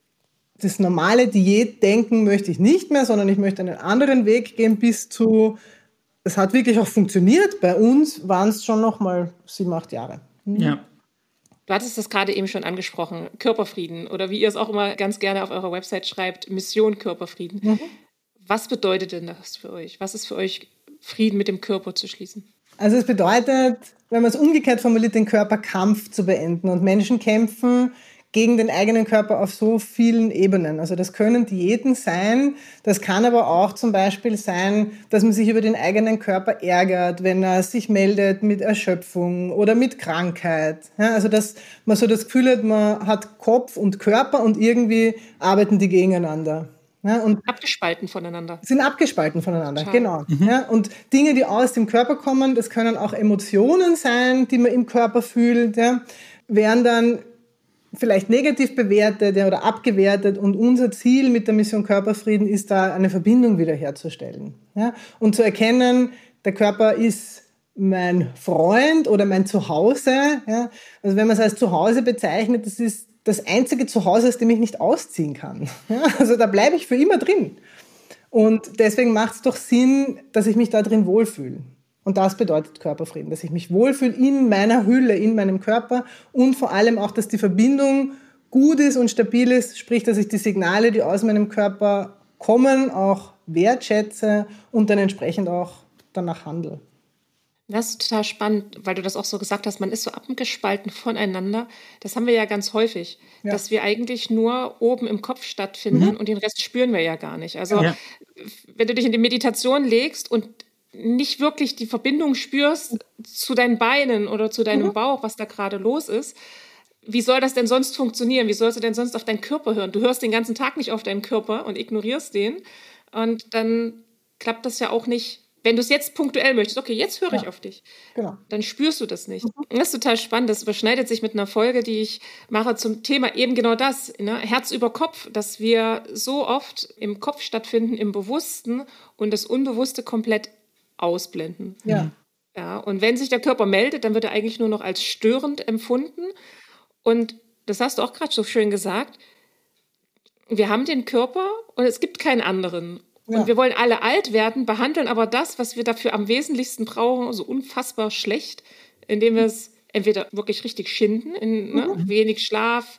das normale Diätdenken möchte ich nicht mehr, sondern ich möchte einen anderen Weg gehen bis zu, es hat wirklich auch funktioniert. Bei uns waren es schon nochmal sieben, acht Jahre. Mhm. Ja. Du hattest das gerade eben schon angesprochen, Körperfrieden oder wie ihr es auch immer ganz gerne auf eurer Website schreibt, Mission Körperfrieden. Mhm. Was bedeutet denn das für euch? Was ist für euch, Frieden mit dem Körper zu schließen? Also es bedeutet, wenn man es umgekehrt formuliert, den Körperkampf zu beenden. Und Menschen kämpfen gegen den eigenen Körper auf so vielen Ebenen. Also das können Diäten sein, das kann aber auch zum Beispiel sein, dass man sich über den eigenen Körper ärgert, wenn er sich meldet mit Erschöpfung oder mit Krankheit. Ja, also dass man so das Gefühl hat, man hat Kopf und Körper und irgendwie arbeiten die gegeneinander. Ja, und abgespalten voneinander. Sind abgespalten voneinander, Schade. Genau. Mhm. Ja, und Dinge, die aus dem Körper kommen, das können auch Emotionen sein, die man im Körper fühlt, ja, werden dann vielleicht negativ bewertet ja, oder abgewertet. Und unser Ziel mit der Mission Körperfrieden ist da, eine Verbindung wiederherzustellen. Ja, und zu erkennen, der Körper ist mein Freund oder mein Zuhause. Ja. Also wenn man es als Zuhause bezeichnet, das ist das einzige Zuhause, aus dem ich nicht ausziehen kann. Ja, also da bleibe ich für immer drin. Und deswegen macht es doch Sinn, dass ich mich da drin wohlfühle. Und das bedeutet Körperfrieden, dass ich mich wohlfühle in meiner Hülle, in meinem Körper und vor allem auch, dass die Verbindung gut ist und stabil ist, sprich, dass ich die Signale, die aus meinem Körper kommen, auch wertschätze und dann entsprechend auch danach handle. Das ist total spannend, weil du das auch so gesagt hast, man ist so abgespalten voneinander. Das haben wir ja ganz häufig, ja. dass wir eigentlich nur oben im Kopf stattfinden mhm. und den Rest spüren wir ja gar nicht. Also ja. wenn du dich in die Meditation legst und nicht wirklich die Verbindung spürst zu deinen Beinen oder zu deinem mhm. Bauch, was da gerade los ist, wie soll das denn sonst funktionieren? Wie sollst du denn sonst auf deinen Körper hören? Du hörst den ganzen Tag nicht auf deinen Körper und ignorierst den und dann klappt das ja auch nicht. Wenn du es jetzt punktuell möchtest, okay, jetzt höre ich ja, auf dich, genau. dann spürst du das nicht. Mhm. Das ist total spannend. Das überschneidet sich mit einer Folge, die ich mache zum Thema eben genau das, ne? Herz über Kopf, dass wir so oft im Kopf stattfinden, im Bewussten und das Unbewusste komplett ausblenden. Ja. Ja, und wenn sich der Körper meldet, dann wird er eigentlich nur noch als störend empfunden. Und das hast du auch gerade so schön gesagt, wir haben den Körper und es gibt keinen anderen. Und ja. wir wollen alle alt werden, behandeln aber das, was wir dafür am wesentlichsten brauchen, so unfassbar schlecht, indem wir es entweder wirklich richtig schinden, in, ne, mhm. wenig Schlaf,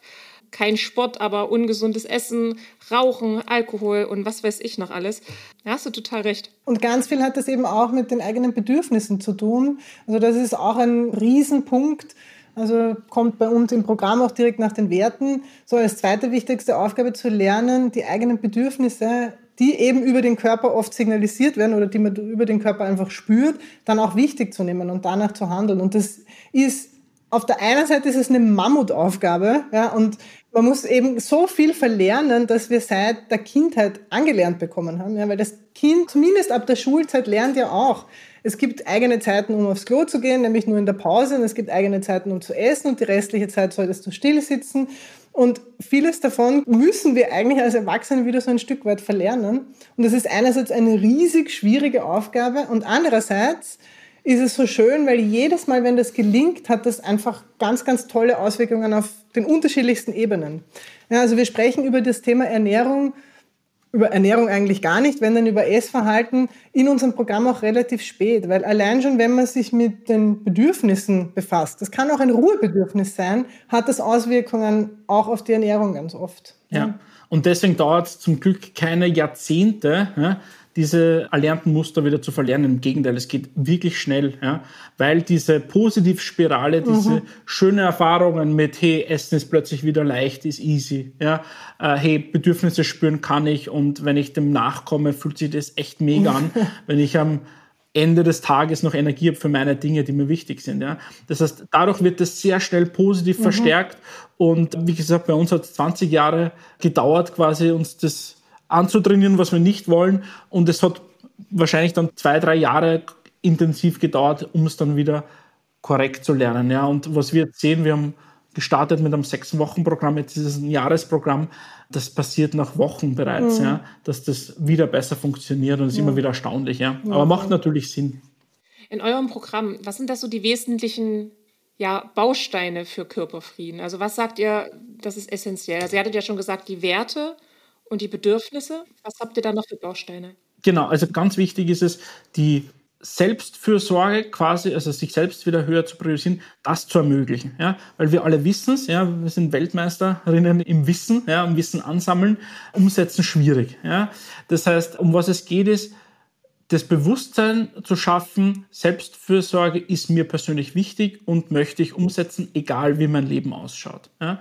kein Sport, aber ungesundes Essen, Rauchen, Alkohol und was weiß ich noch alles. Da hast du total recht. Und ganz viel hat das eben auch mit den eigenen Bedürfnissen zu tun. Also das ist auch ein Riesenpunkt. Also kommt bei uns im Programm auch direkt nach den Werten. So als zweite wichtigste Aufgabe zu lernen, die eigenen Bedürfnisse, die eben über den Körper oft signalisiert werden oder die man über den Körper einfach spürt, dann auch wichtig zu nehmen und danach zu handeln. Und das ist, auf der einen Seite ist es eine Mammutaufgabe, ja, und man muss eben so viel verlernen, dass wir seit der Kindheit angelernt bekommen haben, ja, weil das Kind zumindest ab der Schulzeit lernt ja auch, es gibt eigene Zeiten, um aufs Klo zu gehen, nämlich nur in der Pause, und es gibt eigene Zeiten, um zu essen, und die restliche Zeit solltest du still sitzen. Und vieles davon müssen wir eigentlich als Erwachsene wieder so ein Stück weit verlernen. Und das ist einerseits eine riesig schwierige Aufgabe und andererseits ist es so schön, weil jedes Mal, wenn das gelingt, hat das einfach ganz, ganz tolle Auswirkungen auf den unterschiedlichsten Ebenen. Ja, also wir sprechen über das Thema Ernährung, über Ernährung eigentlich gar nicht, wenn dann über Essverhalten in unserem Programm auch relativ spät, weil allein schon, wenn man sich mit den Bedürfnissen befasst, das kann auch ein Ruhebedürfnis sein, hat das Auswirkungen auch auf die Ernährung ganz oft. Ja, ja. Und deswegen dauert es zum Glück keine Jahrzehnte, ja, diese erlernten Muster wieder zu verlernen. Im Gegenteil, es geht wirklich schnell, ja, weil diese Positivspirale, diese mhm. schönen Erfahrungen mit, hey, Essen ist plötzlich wieder leicht, ist easy, ja, äh, hey, Bedürfnisse spüren kann ich, und wenn ich dem nachkomme, fühlt sich das echt mega an, wenn ich am Ende des Tages noch Energie habe für meine Dinge, die mir wichtig sind. Ja. Das heißt, dadurch wird das sehr schnell positiv mhm. verstärkt, und wie gesagt, bei uns hat es zwanzig Jahre gedauert, quasi uns das anzutrainieren, was wir nicht wollen. Und es hat wahrscheinlich dann zwei, drei Jahre intensiv gedauert, um es dann wieder korrekt zu lernen. Ja. Und was wir jetzt sehen, wir haben gestartet mit einem Sechs-Wochen-Programm, jetzt ist es ein Jahresprogramm, das passiert nach Wochen bereits, mhm. ja, dass das wieder besser funktioniert, und das ist ja. immer wieder erstaunlich. Ja. Aber ja. macht natürlich Sinn. In eurem Programm, was sind das so die wesentlichen ja, Bausteine für Körperfrieden? Also was sagt ihr, das ist essentiell? Also ihr hattet ja schon gesagt, die Werte und die Bedürfnisse. Was habt ihr da noch für Bausteine? Genau, also ganz wichtig ist es, die Selbstfürsorge quasi, also sich selbst wieder höher zu priorisieren, das zu ermöglichen. Ja? Weil wir alle wissen es, ja, wir sind Weltmeisterinnen im Wissen, ja, im Wissen ansammeln, umsetzen schwierig. Ja? Das heißt, um was es geht, ist, das Bewusstsein zu schaffen, Selbstfürsorge ist mir persönlich wichtig und möchte ich umsetzen, egal wie mein Leben ausschaut. Ja?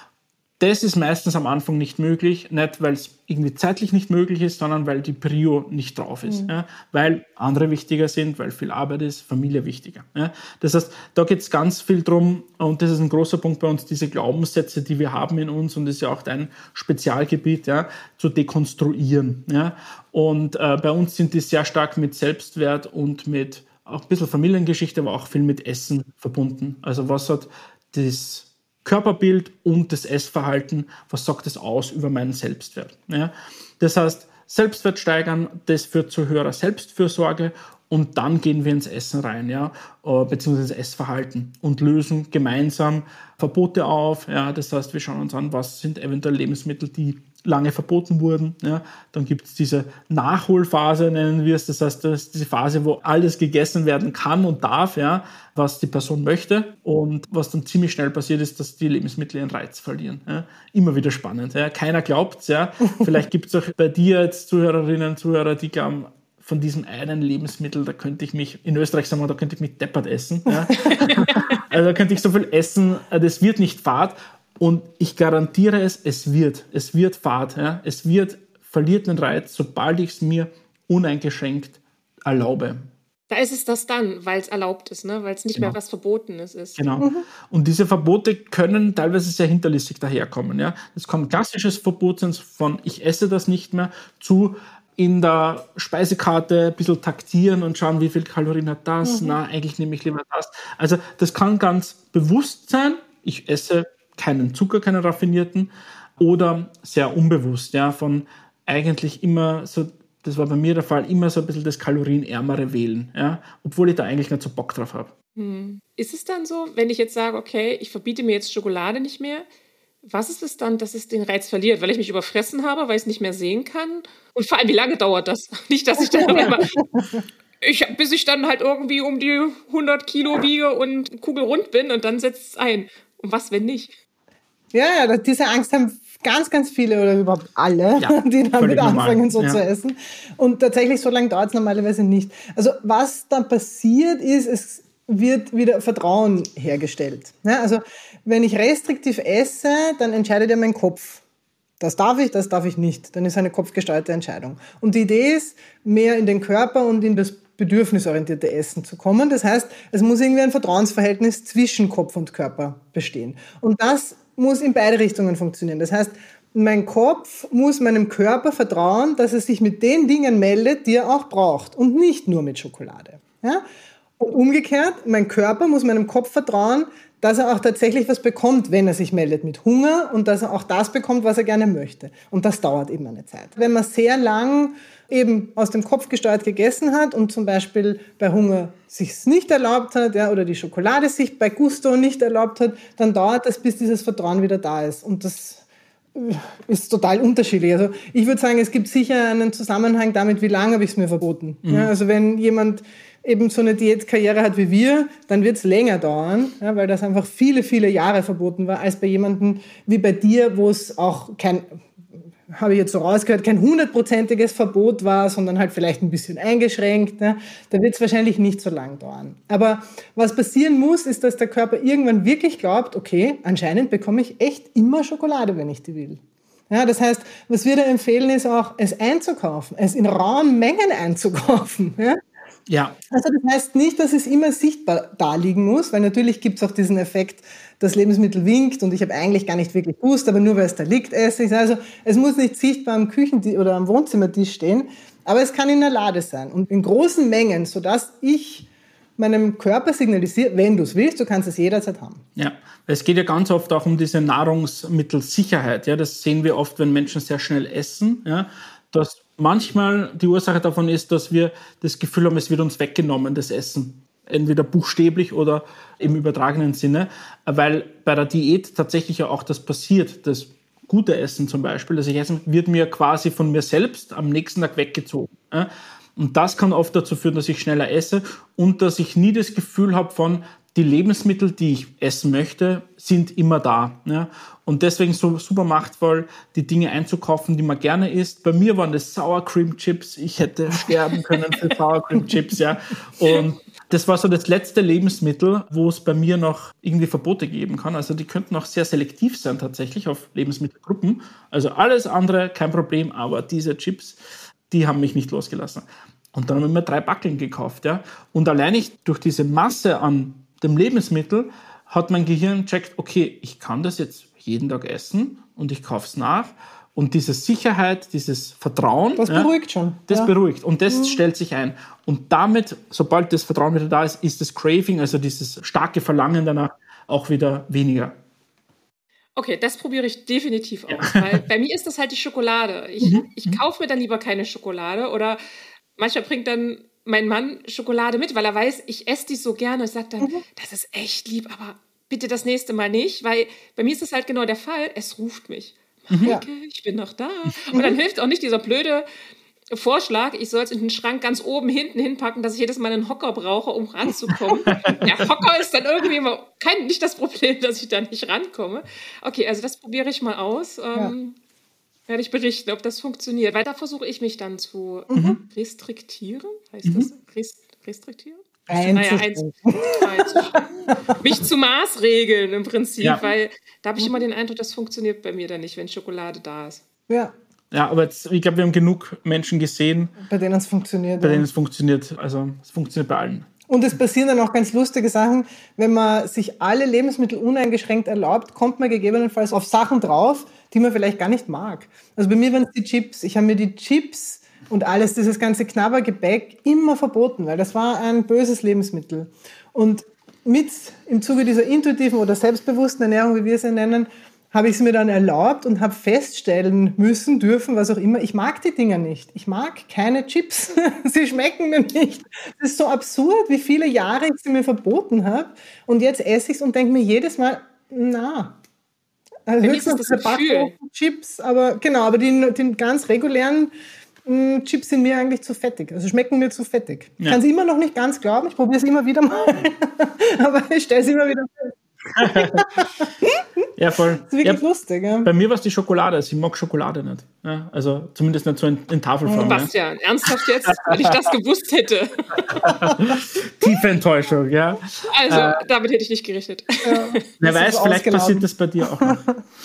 Das ist meistens am Anfang nicht möglich, nicht weil es irgendwie zeitlich nicht möglich ist, sondern weil die Prio nicht drauf ist. Mhm. Ja, weil andere wichtiger sind, weil viel Arbeit ist, Familie wichtiger. Ja, das heißt, da geht es ganz viel drum, und das ist ein großer Punkt bei uns, diese Glaubenssätze, die wir haben in uns, und das ist ja auch dein Spezialgebiet, ja, zu dekonstruieren. Ja. Und äh, bei uns sind die sehr stark mit Selbstwert und mit auch ein bisschen Familiengeschichte, aber auch viel mit Essen verbunden. Also was hat das Körperbild und das Essverhalten, was sagt das aus über meinen Selbstwert? Ja? Das heißt, Selbstwert steigern, das führt zu höherer Selbstfürsorge, und dann gehen wir ins Essen rein, ja, beziehungsweise ins Essverhalten, und lösen gemeinsam Verbote auf. Ja? Das heißt, wir schauen uns an, was sind eventuell Lebensmittel, die lange verboten wurden. Ja? Dann gibt es diese Nachholphase, nennen wir es. Das heißt, das ist diese Phase, wo alles gegessen werden kann und darf, ja, was die Person möchte. Und was dann ziemlich schnell passiert ist, dass die Lebensmittel ihren Reiz verlieren. Ja? Immer wieder spannend. Ja? Keiner glaubt es. Ja? Vielleicht gibt es auch bei dir jetzt Zuhörerinnen und Zuhörer, die glauben, von diesem einen Lebensmittel, da könnte ich mich, in Österreich sagen wir, da könnte ich mich deppert essen. Ja? Also da könnte ich so viel essen, das wird nicht fad. Und ich garantiere es, es wird. Es wird fad. Ja? Es wird, verliert den Reiz, sobald ich es mir uneingeschränkt erlaube. Da ist es das dann, weil es erlaubt ist, ne? Weil es nicht genau. mehr was Verbotenes ist. Genau. Mhm. Und diese Verbote können teilweise sehr hinterlistig daherkommen. Ja? Das kann ein klassisches Verbot sein von ich esse das nicht mehr zu in der Speisekarte ein bisschen taktieren und schauen, wie viel Kalorien hat das. Mhm. Na, eigentlich nehme ich lieber das. Also das kann ganz bewusst sein. Ich esse keinen Zucker, keinen raffinierten, oder sehr unbewusst, ja, von eigentlich immer so, das war bei mir der Fall, immer so ein bisschen das kalorienärmere wählen, ja, obwohl ich da eigentlich nicht so Bock drauf habe. Hm. Ist es dann so, wenn ich jetzt sage, okay, ich verbiete mir jetzt Schokolade nicht mehr, was ist es dann, dass es den Reiz verliert? Weil ich mich überfressen habe, weil ich es nicht mehr sehen kann? Und vor allem, wie lange dauert das? Nicht, dass ich dann immer... Ich, bis ich dann halt irgendwie um die hundert Kilo wiege und kugelrund bin, und dann setzt es ein. Und was, wenn nicht? Ja, ja, diese Angst haben ganz, ganz viele oder überhaupt alle, ja, die dann wieder normal. anfangen, so ja. zu essen. Und tatsächlich, so lange dauert es normalerweise nicht. Also was dann passiert ist, es wird wieder Vertrauen hergestellt. Ja, also wenn ich restriktiv esse, dann entscheidet ja mein Kopf. Das darf ich, das darf ich nicht. Dann ist eine kopfgesteuerte Entscheidung. Und die Idee ist, mehr in den Körper und in das bedürfnisorientierte Essen zu kommen. Das heißt, es muss irgendwie ein Vertrauensverhältnis zwischen Kopf und Körper bestehen. Und das muss in beide Richtungen funktionieren. Das heißt, mein Kopf muss meinem Körper vertrauen, dass er sich mit den Dingen meldet, die er auch braucht und nicht nur mit Schokolade. Ja? Und umgekehrt, mein Körper muss meinem Kopf vertrauen, dass er auch tatsächlich was bekommt, wenn er sich meldet mit Hunger und dass er auch das bekommt, was er gerne möchte. Und das dauert eben eine Zeit. Wenn man sehr lang eben aus dem Kopf gesteuert gegessen hat und zum Beispiel bei Hunger sich's nicht erlaubt hat, ja, oder die Schokolade sich bei Gusto nicht erlaubt hat, dann dauert das, bis dieses Vertrauen wieder da ist. Und das ist total unterschiedlich. Also ich würde sagen, es gibt sicher einen Zusammenhang damit, wie lange habe ich es mir verboten. Mhm. Ja, also wenn jemand eben so eine Diätkarriere hat wie wir, dann wird es länger dauern, ja, weil das einfach viele, viele Jahre verboten war, als bei jemandem wie bei dir, wo es auch kein, habe ich jetzt so rausgehört, kein hundertprozentiges Verbot war, sondern halt vielleicht ein bisschen eingeschränkt. Ne? Da wird es wahrscheinlich nicht so lang dauern. Aber was passieren muss, ist, dass der Körper irgendwann wirklich glaubt, okay, anscheinend bekomme ich echt immer Schokolade, wenn ich die will. Ja, das heißt, was wir da empfehlen, ist auch, es einzukaufen, es in rauen Mengen einzukaufen. Ja? Ja. Also das heißt nicht, dass es immer sichtbar da liegen muss, weil natürlich gibt es auch diesen Effekt, das Lebensmittel winkt und ich habe eigentlich gar nicht wirklich gewusst, aber nur weil es da liegt, esse ich es. Also es muss nicht sichtbar am Küchentisch oder am Wohnzimmertisch stehen, aber es kann in der Lade sein und in großen Mengen, sodass ich meinem Körper signalisiere, wenn du es willst, du kannst es jederzeit haben. Ja, es geht ja ganz oft auch um diese Nahrungsmittelsicherheit. Ja, das sehen wir oft, wenn Menschen sehr schnell essen, ja, dass manchmal die Ursache davon ist, dass wir das Gefühl haben, es wird uns weggenommen, das Essen. Entweder buchstäblich oder im übertragenen Sinne. Weil bei der Diät tatsächlich ja auch das passiert. Das gute Essen zum Beispiel, das ich esse, wird mir quasi von mir selbst am nächsten Tag weggezogen. Und das kann oft dazu führen, dass ich schneller esse und dass ich nie das Gefühl habe von, die Lebensmittel, die ich essen möchte, sind immer da. Ja? Und deswegen so super machtvoll, die Dinge einzukaufen, die man gerne isst. Bei mir waren das Sour Cream Chips. Ich hätte sterben können für Sour Cream Chips. Ja. Und das war so das letzte Lebensmittel, wo es bei mir noch irgendwie Verbote geben kann. Also die könnten auch sehr selektiv sein tatsächlich auf Lebensmittelgruppen. Also alles andere, kein Problem, aber diese Chips, die haben mich nicht losgelassen. Und dann haben wir mir drei Backeln gekauft. Ja. Und allein ich durch diese Masse an dem Lebensmittel hat mein Gehirn checkt, okay, ich kann das jetzt jeden Tag essen und ich kaufe es nach. Und diese Sicherheit, dieses Vertrauen, das beruhigt ja, schon. Das ja. beruhigt und das mhm. stellt sich ein. Und damit, sobald das Vertrauen wieder da ist, ist das Craving, also dieses starke Verlangen danach, auch wieder weniger. Okay, das probiere ich definitiv aus, ja. Weil bei mir ist das halt die Schokolade. Ich, mhm. ich kaufe mir dann lieber keine Schokolade oder manchmal bringt dann mein Mann Schokolade mit, weil er weiß, ich esse die so gerne und sagt dann, mhm. das ist echt lieb, aber bitte das nächste Mal nicht, weil bei mir ist das halt genau der Fall, es ruft mich. Mareike, mhm. ich bin noch da. Und dann hilft auch nicht dieser blöde Vorschlag, ich soll es in den Schrank ganz oben hinten hinpacken, dass ich jedes Mal einen Hocker brauche, um ranzukommen. Der Hocker ist dann irgendwie immer kein, nicht das Problem, dass ich da nicht rankomme. Okay, also das probiere ich mal aus. Ähm, ja. Werde ich berichten, ob das funktioniert. Weil da versuche ich mich dann zu mhm. restriktieren. Heißt mhm. das? Rest, restriktieren? Naja, eins, mich zu Maßregeln im Prinzip, ja. Weil da habe ich immer den Eindruck, das funktioniert bei mir dann nicht, wenn Schokolade da ist. Ja. Ja, aber jetzt, ich glaube, wir haben genug Menschen gesehen, bei denen es funktioniert. Bei ja. denen es funktioniert. Also es funktioniert bei allen. Und es passieren dann auch ganz lustige Sachen. Wenn man sich alle Lebensmittel uneingeschränkt erlaubt, kommt man gegebenenfalls auf Sachen drauf, die man vielleicht gar nicht mag. Also bei mir waren es die Chips. Ich habe mir die Chips und alles, dieses ganze Knabbergebäck immer verboten, weil das war ein böses Lebensmittel. Und mit im Zuge dieser intuitiven oder selbstbewussten Ernährung, wie wir sie nennen, habe ich es mir dann erlaubt und habe feststellen müssen, dürfen, was auch immer, ich mag die Dinger nicht. Ich mag keine Chips. Sie schmecken mir nicht. Das ist so absurd, wie viele Jahre ich sie mir verboten habe. Und jetzt esse ich es und denke mir jedes Mal, na, also höchstens eine Packung Chips, aber genau, aber die, die ganz regulären mh, Chips sind mir eigentlich zu fettig. Also schmecken mir zu fettig. Ich ja. kann es immer noch nicht ganz glauben, ich probiere es immer wieder mal, aber ich stelle es immer wieder fest. Ja, voll. Das ist wirklich ja, lustig, ja. Bei mir war es die Schokolade. Also ich mag Schokolade nicht. Ja, also zumindest nicht so in, in Tafelform. Bastian, ja. Ernsthaft jetzt? Wenn ich das gewusst hätte. Tiefe Enttäuschung, ja. Also, äh, damit hätte ich nicht gerechnet. Ja, wer weiß, vielleicht passiert das bei dir auch noch.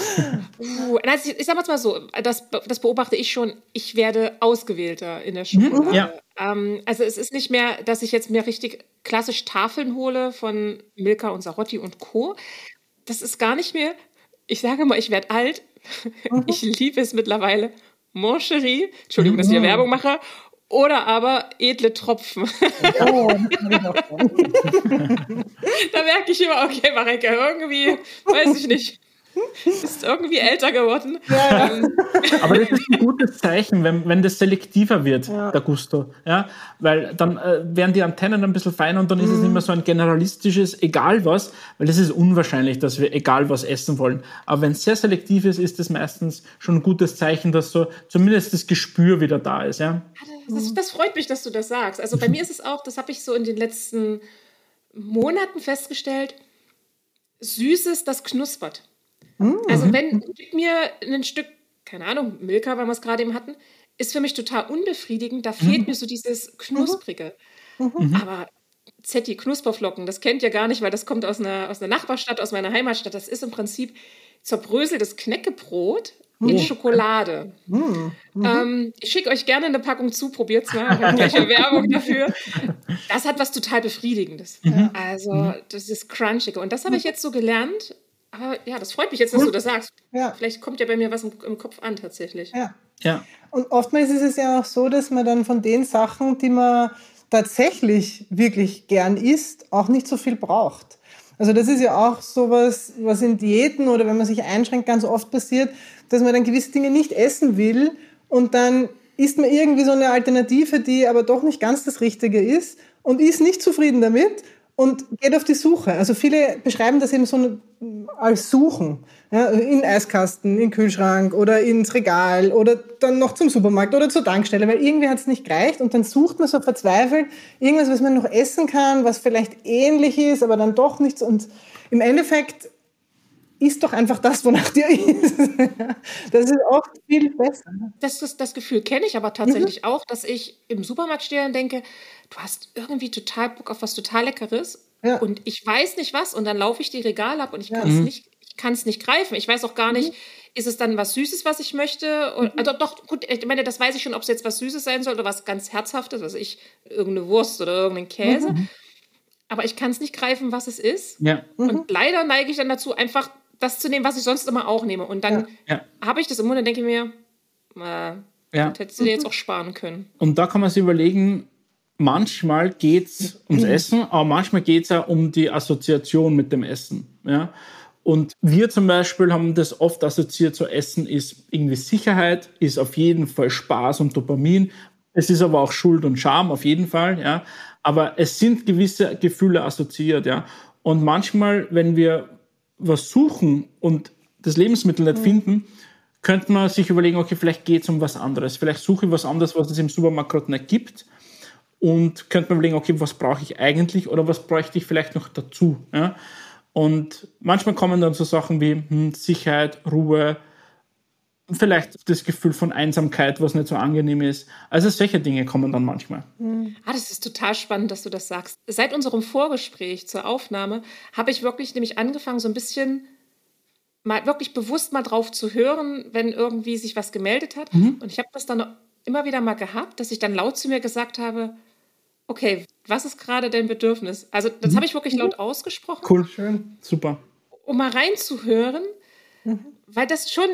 Uh, also ich, ich sage mal so, das, das beobachte ich schon, ich werde ausgewählter in der Schokolade. Mhm, ja. ähm, also es ist nicht mehr, dass ich jetzt mir richtig klassisch Tafeln hole von Milka und Sarotti und Co. Das ist gar nicht mehr, ich sage mal, ich werde alt. Mhm. Ich liebe es mittlerweile. Mon Chéri, Entschuldigung, mhm. dass ich hier Werbung mache, oder aber edle Tropfen. Oh, da merke ich immer, okay, Mareike, irgendwie, weiß ich nicht, ist irgendwie älter geworden. Ja, ja. Aber das ist ein gutes Zeichen, wenn, wenn das selektiver wird, ja. der Gusto. Ja? Weil dann äh, werden die Antennen ein bisschen feiner und dann ist mm. es nicht mehr so ein generalistisches egal was, weil es ist unwahrscheinlich, dass wir egal was essen wollen. Aber wenn es sehr selektiv ist, ist das meistens schon ein gutes Zeichen, dass so zumindest das Gespür wieder da ist. Ja? Das, das freut mich, dass du das sagst. Also bei mir ist es auch, das habe ich so in den letzten Monaten festgestellt, Süßes, das knuspert. Also wenn gib mir ein Stück, keine Ahnung, Milka, weil wir es gerade eben hatten, ist für mich total unbefriedigend. Da fehlt mhm. mir so dieses Knusprige. Mhm. Aber Zetti, Knusperflocken, das kennt ihr gar nicht, weil das kommt aus einer, aus einer Nachbarstadt, aus meiner Heimatstadt. Das ist im Prinzip zerbröseltes Knäckebrot mhm. in Schokolade. Mhm. Ähm, ich schicke euch gerne eine Packung zu, probiert's mal. Ich habe gleich eine Werbung dafür. Das hat was total Befriedigendes. Mhm. Also das ist crunchige. Und das habe ich jetzt so gelernt. Aber ja, das freut mich jetzt, dass du das sagst. Ja. Vielleicht kommt ja bei mir was im, im Kopf an, tatsächlich. Ja. ja. Und oftmals ist es ja auch so, dass man dann von den Sachen, die man tatsächlich wirklich gern isst, auch nicht so viel braucht. Also das ist ja auch sowas, was in Diäten oder wenn man sich einschränkt, ganz oft passiert, dass man dann gewisse Dinge nicht essen will und dann isst man irgendwie so eine Alternative, die aber doch nicht ganz das Richtige ist und ist nicht zufrieden damit. Und geht auf die Suche. Also viele beschreiben das eben so als Suchen. Ja, in Eiskasten, in Kühlschrank oder ins Regal oder dann noch zum Supermarkt oder zur Tankstelle, weil irgendwie hat es nicht gereicht und dann sucht man so verzweifelt irgendwas, was man noch essen kann, was vielleicht ähnlich ist, aber dann doch nichts. Und im Endeffekt isst doch einfach das, wonach dir ist. Das ist oft viel besser. Das, das, das Gefühl kenne ich aber tatsächlich mhm. auch, dass ich im Supermarkt stehe und denke, du hast irgendwie total Bock auf was total Leckeres ja. und ich weiß nicht was und dann laufe ich die Regale ab und ich ja. kann es mhm. nicht, ich kann es nicht greifen. Ich weiß auch gar nicht, mhm. ist es dann was Süßes, was ich möchte? Und, mhm. also doch, gut, ich meine, das weiß ich schon, ob es jetzt was Süßes sein soll oder was ganz Herzhaftes, was ich, irgendeine Wurst oder irgendeinen Käse. Mhm. Aber ich kann es nicht greifen, was es ist. Ja. Und mhm. leider neige ich dann dazu, einfach das zu nehmen, was ich sonst immer auch nehme. Und dann ja. habe ich das im Mund und denke mir, äh, ja. das hättest du dir jetzt auch sparen können. Und da kann man sich überlegen, manchmal geht es ums Essen, aber manchmal geht es auch um die Assoziation mit dem Essen. Ja? Und wir zum Beispiel haben das oft assoziiert, so Essen ist irgendwie Sicherheit, ist auf jeden Fall Spaß und Dopamin. Es ist aber auch Schuld und Scham, auf jeden Fall. Ja? Aber es sind gewisse Gefühle assoziiert. Ja? Und manchmal, wenn wir was suchen und das Lebensmittel nicht mhm. finden, könnte man sich überlegen, okay, vielleicht geht es um was anderes. Vielleicht suche ich was anderes, was es im Supermarkt gerade nicht gibt. Und könnte man überlegen, okay, was brauche ich eigentlich oder was bräuchte ich vielleicht noch dazu? Ja? Und manchmal kommen dann so Sachen wie hm, Sicherheit, Ruhe, vielleicht das Gefühl von Einsamkeit, was nicht so angenehm ist. Also solche Dinge kommen dann manchmal. Ah, das ist total spannend, dass du das sagst. Seit unserem Vorgespräch zur Aufnahme habe ich wirklich nämlich angefangen, so ein bisschen mal wirklich bewusst mal drauf zu hören, wenn irgendwie sich was gemeldet hat. Mhm. Und ich habe das dann immer wieder mal gehabt, dass ich dann laut zu mir gesagt habe, okay, was ist gerade dein Bedürfnis? Also das mhm. habe ich wirklich laut ausgesprochen. Cool, schön, super. Um mal reinzuhören, mhm. weil das schon...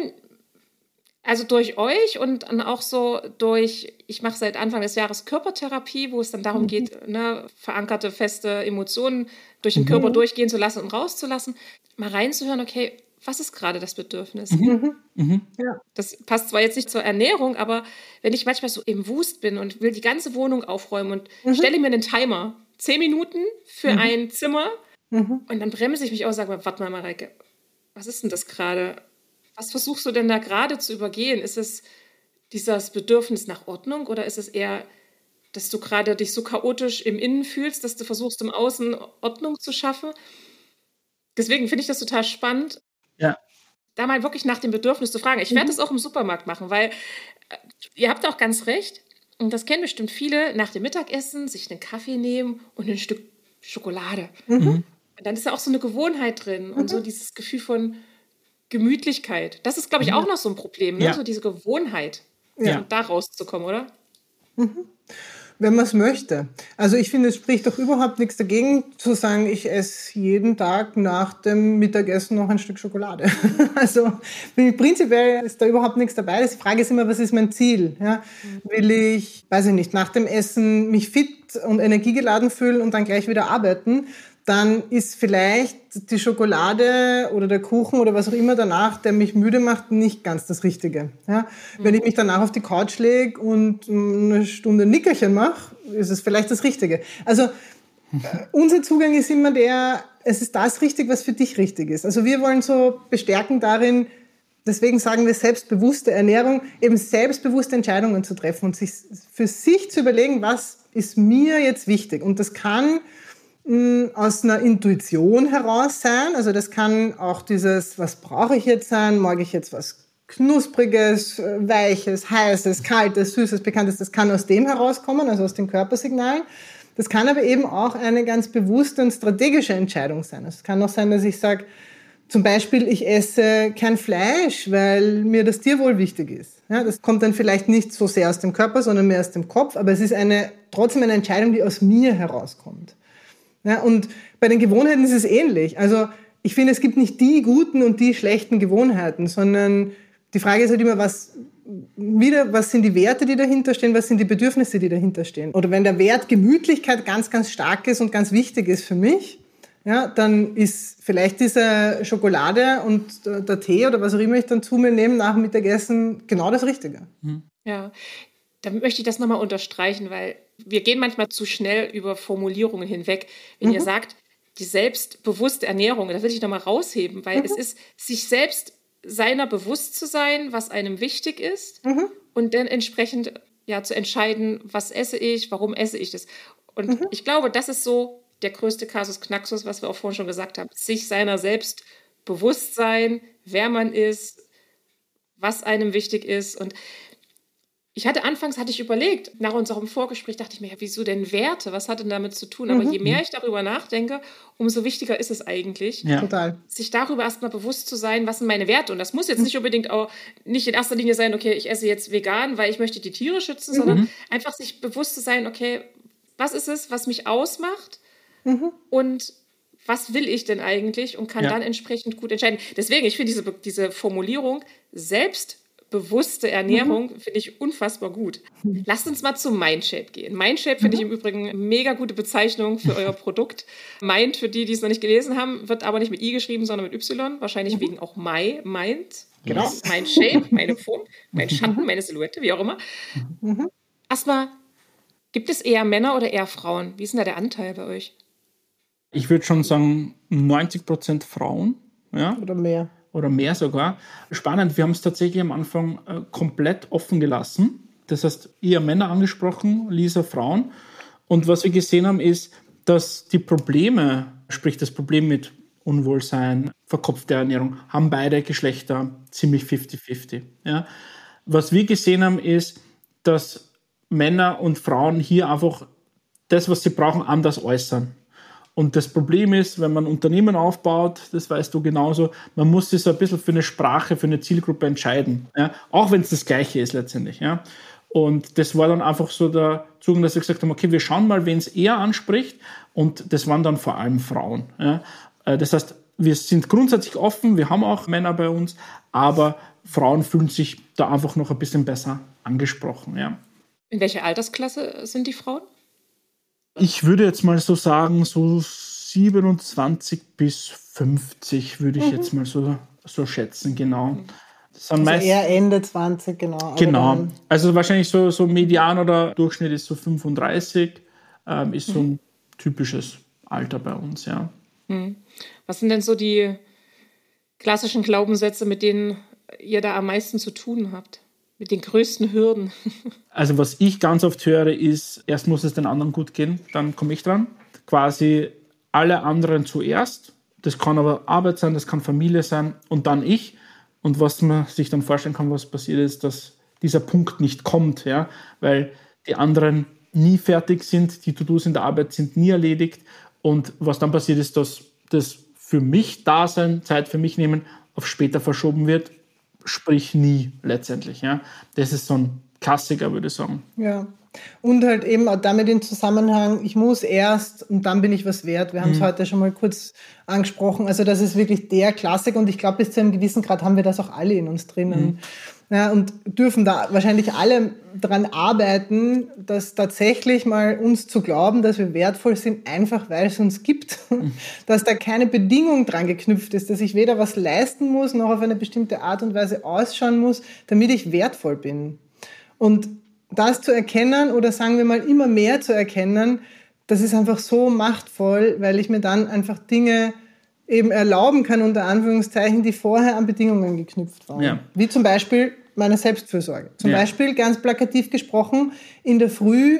Also durch euch und dann auch so durch, ich mache seit Anfang des Jahres Körpertherapie, wo es dann darum geht, ne, verankerte, feste Emotionen durch den mhm. Körper durchgehen zu lassen und rauszulassen, mal reinzuhören, okay, was ist gerade das Bedürfnis? Mhm. Mhm. Ja. Das passt zwar jetzt nicht zur Ernährung, aber wenn ich manchmal so im Wust bin und will die ganze Wohnung aufräumen und mhm. stelle mir einen Timer, zehn Minuten für mhm. ein Zimmer mhm. und dann bremse ich mich aus und sage, warte mal, Mareike, was ist denn das gerade? Was versuchst du denn da gerade zu übergehen? Ist es dieses Bedürfnis nach Ordnung oder ist es eher, dass du gerade dich so chaotisch im Innen fühlst, dass du versuchst, im Außen Ordnung zu schaffen? Deswegen finde ich das total spannend. Ja, da mal wirklich nach dem Bedürfnis zu fragen. Ich werde das auch im Supermarkt machen, weil äh, ihr habt auch ganz recht, und das kennen bestimmt viele, nach dem Mittagessen sich einen Kaffee nehmen und ein Stück Schokolade. Mhm. Und dann ist da auch so eine Gewohnheit drin und mhm. so dieses Gefühl von Gemütlichkeit. Das ist, glaube ich, auch noch so ein Problem, ne? Ja. So diese Gewohnheit, ja. da rauszukommen, oder? Mhm. Wenn man es möchte. Also ich finde, es spricht doch überhaupt nichts dagegen, zu sagen, ich esse jeden Tag nach dem Mittagessen noch ein Stück Schokolade. Also prinzipiell ist da überhaupt nichts dabei. Die Frage ist immer, was ist mein Ziel? Ja? Will ich, weiß ich nicht, nach dem Essen mich fit und energiegeladen fühlen und dann gleich wieder arbeiten? Dann ist vielleicht die Schokolade oder der Kuchen oder was auch immer danach, der mich müde macht, nicht ganz das Richtige. Ja? Mhm. Wenn ich mich danach auf die Couch lege und eine Stunde Nickerchen mache, ist es vielleicht das Richtige. Also mhm. äh, unser Zugang ist immer der, es ist das richtig, was für dich richtig ist. Also wir wollen so bestärken darin, deswegen sagen wir selbstbewusste Ernährung, eben selbstbewusste Entscheidungen zu treffen und sich für sich zu überlegen, was ist mir jetzt wichtig. Und das kann aus einer Intuition heraus sein. Also das kann auch dieses, was brauche ich jetzt sein? Mag ich jetzt was Knuspriges, Weiches, Heißes, Kaltes, Süßes, Bekanntes? Das kann aus dem herauskommen, also aus den Körpersignalen. Das kann aber eben auch eine ganz bewusste und strategische Entscheidung sein. Es kann auch sein, dass ich sage, zum Beispiel, ich esse kein Fleisch, weil mir das Tierwohl wichtig ist. Ja, das kommt dann vielleicht nicht so sehr aus dem Körper, sondern mehr aus dem Kopf, aber es ist eine, trotzdem eine Entscheidung, die aus mir herauskommt. Ja, und bei den Gewohnheiten ist es ähnlich. Also ich finde, es gibt nicht die guten und die schlechten Gewohnheiten, sondern die Frage ist halt immer, was, wieder, was sind die Werte, die dahinter stehen, was sind die Bedürfnisse, die dahinter stehen. Oder wenn der Wert Gemütlichkeit ganz, ganz stark ist und ganz wichtig ist für mich, ja, dann ist vielleicht diese Schokolade und der Tee oder was auch immer ich dann zu mir nehme nach dem Mittagessen genau das Richtige. Ja, dann möchte ich das nochmal unterstreichen, weil wir gehen manchmal zu schnell über Formulierungen hinweg. Wenn mhm. ihr sagt, die selbstbewusste Ernährung, da will ich nochmal rausheben, weil mhm. es ist, sich selbst seiner bewusst zu sein, was einem wichtig ist mhm. und dann entsprechend ja, zu entscheiden, was esse ich, warum esse ich das. Und mhm. ich glaube, das ist so der größte Kasus Knaxus, was wir auch vorhin schon gesagt haben. Sich seiner selbst bewusst sein, wer man ist, was einem wichtig ist. Und ich hatte anfangs, hatte ich überlegt, nach unserem Vorgespräch dachte ich mir, ja, wieso denn Werte? Was hat denn damit zu tun? Aber mhm. je mehr ich darüber nachdenke, umso wichtiger ist es eigentlich, ja. Total. sich darüber erstmal bewusst zu sein, was sind meine Werte. Und das muss jetzt nicht unbedingt auch, nicht in erster Linie sein, okay, ich esse jetzt vegan, weil ich möchte die Tiere schützen, mhm. sondern einfach sich bewusst zu sein, okay, was ist es, was mich ausmacht mhm. und was will ich denn eigentlich und kann ja. dann entsprechend gut entscheiden. Deswegen, ich finde diese, diese Formulierung selbst bewusste Ernährung mhm. finde ich unfassbar gut. Lasst uns mal zu Mindshape gehen. Mindshape finde mhm. ich im Übrigen eine mega gute Bezeichnung für euer Produkt. Mind, für die, die es noch nicht gelesen haben, wird aber nicht mit I geschrieben, sondern mit Y. Wahrscheinlich mhm. wegen auch My, Mind. Genau. Mein Shape, meine Form, mein Schatten, meine Silhouette, wie auch immer. Mhm. Erstmal, gibt es eher Männer oder eher Frauen? Wie ist denn da der Anteil bei euch? Ich würde schon sagen, neunzig Prozent Frauen. Ja? Oder mehr. Oder mehr sogar. Spannend, wir haben es tatsächlich am Anfang äh, komplett offen gelassen. Das heißt, eher Männer angesprochen, Lisa Frauen. Und was wir gesehen haben, ist, dass die Probleme, sprich das Problem mit Unwohlsein, verkopfte Ernährung, haben beide Geschlechter ziemlich fifty fifty. Ja? Was wir gesehen haben, ist, dass Männer und Frauen hier einfach das, was sie brauchen, anders äußern. Und das Problem ist, wenn man Unternehmen aufbaut, das weißt du genauso, man muss sich so ein bisschen für eine Sprache, für eine Zielgruppe entscheiden. Ja? Auch wenn es das Gleiche ist letztendlich. Ja? Und das war dann einfach so der Zugang, dass wir gesagt haben, okay, wir schauen mal, wen es eher anspricht. Und das waren dann vor allem Frauen. Ja? Das heißt, wir sind grundsätzlich offen, wir haben auch Männer bei uns, aber Frauen fühlen sich da einfach noch ein bisschen besser angesprochen. Ja? In welcher Altersklasse sind die Frauen? Ich würde jetzt mal so sagen, so siebenundzwanzig bis fünfzig würde ich mhm. jetzt mal so, so schätzen, genau. Das sind also meist, eher Ende zwanzig, genau. Genau, also wahrscheinlich so, so Median oder Durchschnitt ist so fünfunddreißig, ähm, ist so ein mhm. typisches Alter bei uns, ja. Mhm. Was sind denn so die klassischen Glaubenssätze, mit denen ihr da am meisten zu tun habt? Mit den größten Hürden? Also was ich ganz oft höre, ist, erst muss es den anderen gut gehen, dann komme ich dran. Quasi alle anderen zuerst. Das kann aber Arbeit sein, das kann Familie sein und dann ich. Und was man sich dann vorstellen kann, was passiert ist, dass dieser Punkt nicht kommt, ja, weil die anderen nie fertig sind, die To-Dos in der Arbeit sind nie erledigt. Und was dann passiert ist, dass das für mich Dasein, Zeit für mich nehmen, auf später verschoben wird, sprich nie letztendlich. Ja. Das ist so ein Klassiker, würde ich sagen. Ja. Und halt eben auch damit im Zusammenhang, ich muss erst und dann bin ich was wert. Wir haben es mhm. heute schon mal kurz angesprochen. Also das ist wirklich der Klassiker und ich glaube, bis zu einem gewissen Grad haben wir das auch alle in uns drinnen. Mhm. Ja, und dürfen da wahrscheinlich alle dran arbeiten, dass tatsächlich mal uns zu glauben, dass wir wertvoll sind, einfach weil es uns gibt. Mhm. Dass da keine Bedingung dran geknüpft ist, dass ich weder was leisten muss, noch auf eine bestimmte Art und Weise ausschauen muss, damit ich wertvoll bin. Und das zu erkennen oder sagen wir mal immer mehr zu erkennen, das ist einfach so machtvoll, weil ich mir dann einfach Dinge eben erlauben kann, unter Anführungszeichen, die vorher an Bedingungen geknüpft waren. Ja. Wie zum Beispiel meine Selbstfürsorge. Zum ja. Beispiel, ganz plakativ gesprochen, in der Früh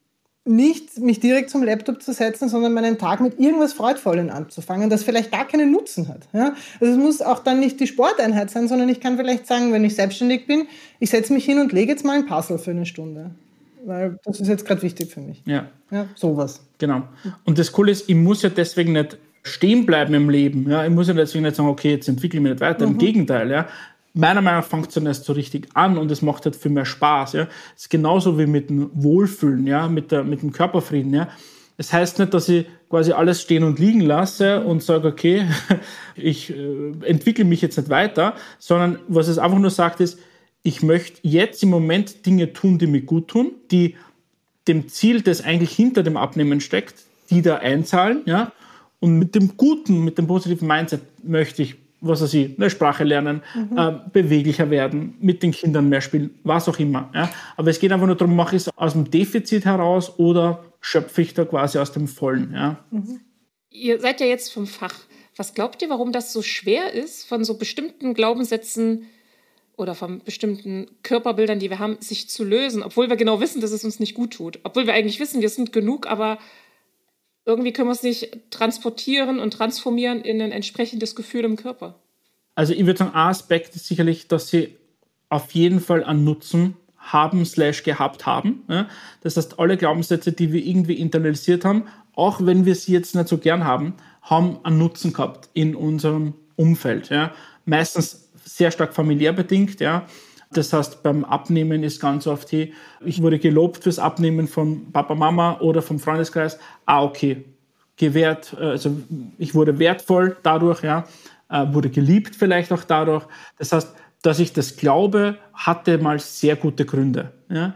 nicht mich direkt zum Laptop zu setzen, sondern meinen Tag mit irgendwas Freudvollem anzufangen, das vielleicht gar keinen Nutzen hat. Ja? Also es muss auch dann nicht die Sporteinheit sein, sondern ich kann vielleicht sagen, wenn ich selbstständig bin, ich setze mich hin und lege jetzt mal ein Puzzle für eine Stunde. Weil das ist jetzt gerade wichtig für mich. Ja. Ja, sowas. Genau. Und das Coole ist, ich muss ja deswegen nicht stehen bleiben im Leben. Ja? Ich muss ja deswegen nicht sagen, okay, jetzt entwickle ich mich nicht weiter. Mhm. Im Gegenteil, ja. Meiner Meinung nach fängt es dann erst so richtig an und es macht halt viel mehr Spaß. Ja. Es ist genauso wie mit dem Wohlfühlen, ja, mit, der, mit dem Körperfrieden. Ja. Das heißt nicht, dass ich quasi alles stehen und liegen lasse und sage, okay, ich äh, entwickle mich jetzt nicht weiter, sondern was es einfach nur sagt ist, ich möchte jetzt im Moment Dinge tun, die mir gut tun, die dem Ziel, das eigentlich hinter dem Abnehmen steckt, die da einzahlen. Ja. Und mit dem guten, mit dem positiven Mindset möchte ich was weiß ich, eine Sprache lernen, mhm. äh, beweglicher werden, mit den Kindern mehr spielen, was auch immer. Ja? Aber es geht einfach nur darum, mache ich es aus dem Defizit heraus oder schöpfe ich da quasi aus dem Vollen. Ja? Mhm. Ihr seid ja jetzt vom Fach. Was glaubt ihr, warum das so schwer ist, von so bestimmten Glaubenssätzen oder von bestimmten Körperbildern, die wir haben, sich zu lösen, obwohl wir genau wissen, dass es uns nicht gut tut? Obwohl wir eigentlich wissen, wir sind genug, aber irgendwie können wir es nicht transportieren und transformieren in ein entsprechendes Gefühl im Körper. Also ich würde sagen, ein Aspekt ist sicherlich, dass sie auf jeden Fall einen Nutzen haben slash gehabt haben. Ja? Das heißt, alle Glaubenssätze, die wir irgendwie internalisiert haben, auch wenn wir sie jetzt nicht so gern haben, haben einen Nutzen gehabt in unserem Umfeld. Ja? Meistens sehr stark familiär bedingt, ja. Das heißt, beim Abnehmen ist ganz oft, hey, ich wurde gelobt fürs Abnehmen von Papa, Mama oder vom Freundeskreis. Ah, okay, gewährt, also ich wurde wertvoll dadurch, ja, wurde geliebt vielleicht auch dadurch. Das heißt, dass ich das glaube, hatte mal sehr gute Gründe. Ja.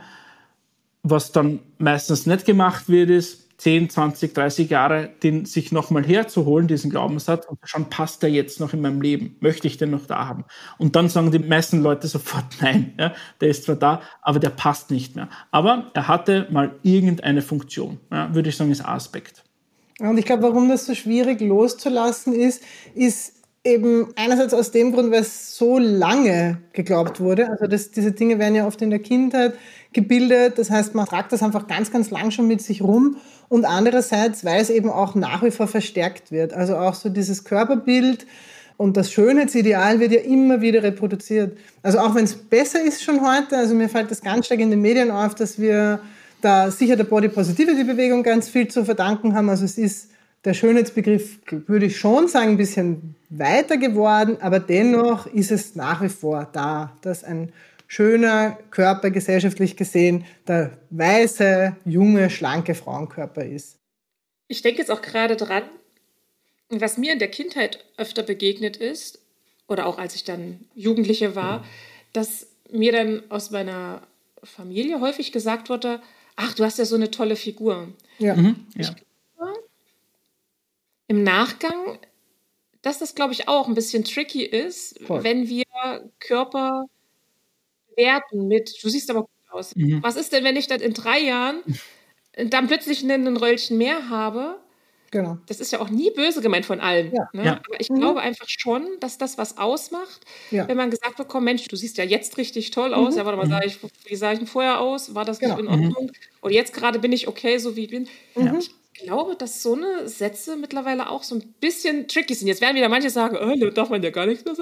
Was dann meistens nicht gemacht wird, ist, zehn, zwanzig, dreißig Jahre den sich nochmal herzuholen, diesen Glaubenssatz, und schon passt der jetzt noch in meinem Leben? Möchte ich den noch da haben? Und dann sagen die meisten Leute sofort, nein, ja, der ist zwar da, aber der passt nicht mehr. Aber er hatte mal irgendeine Funktion, ja, würde ich sagen, ist ein Aspekt. Und ich glaube, warum das so schwierig loszulassen ist, ist eben einerseits aus dem Grund, weil es so lange geglaubt wurde. Also das, diese Dinge werden ja oft in der Kindheit gebildet. Das heißt, man tragt das einfach ganz, ganz lang schon mit sich rum. Und andererseits, weil es eben auch nach wie vor verstärkt wird. Also auch so dieses Körperbild und das Schönheitsideal wird ja immer wieder reproduziert. Also auch wenn es besser ist schon heute, also mir fällt das ganz stark in den Medien auf, dass wir da sicher der Body Positivity Bewegung ganz viel zu verdanken haben. Also es ist der Schönheitsbegriff, würde ich schon sagen, ein bisschen weiter geworden, aber dennoch ist es nach wie vor da, dass ein schöner Körper gesellschaftlich gesehen der weiße, junge, schlanke Frauenkörper ist. Ich denke jetzt auch gerade dran, was mir in der Kindheit öfter begegnet ist, oder auch als ich dann Jugendliche war, dass mir dann aus meiner Familie häufig gesagt wurde, ach, du hast ja so eine tolle Figur. Ja. Mhm, ja. Ich glaube, im Nachgang, dass das, glaube ich, auch ein bisschen tricky ist, Voll. Wenn wir Körper werten mit, du siehst aber gut aus. Mhm. Was ist denn, wenn ich dann in drei Jahren dann plötzlich ein Röllchen mehr habe? Genau. Das ist ja auch nie böse gemeint von allen. Ja. Ne? Ja. Aber ich Mhm. glaube einfach schon, dass das was ausmacht, Ja. wenn man gesagt bekommt, Mensch, du siehst ja jetzt richtig toll aus. Mhm. Ja, warte mal, sah ich, wie sah ich denn vorher aus? War das Genau. nicht in Ordnung? Mhm. Und jetzt gerade bin ich okay, so wie ich bin. Mhm. Ich Ich glaube, dass so eine Sätze mittlerweile auch so ein bisschen tricky sind. Jetzt werden wieder manche sagen, oh, da darf man ja gar nichts mehr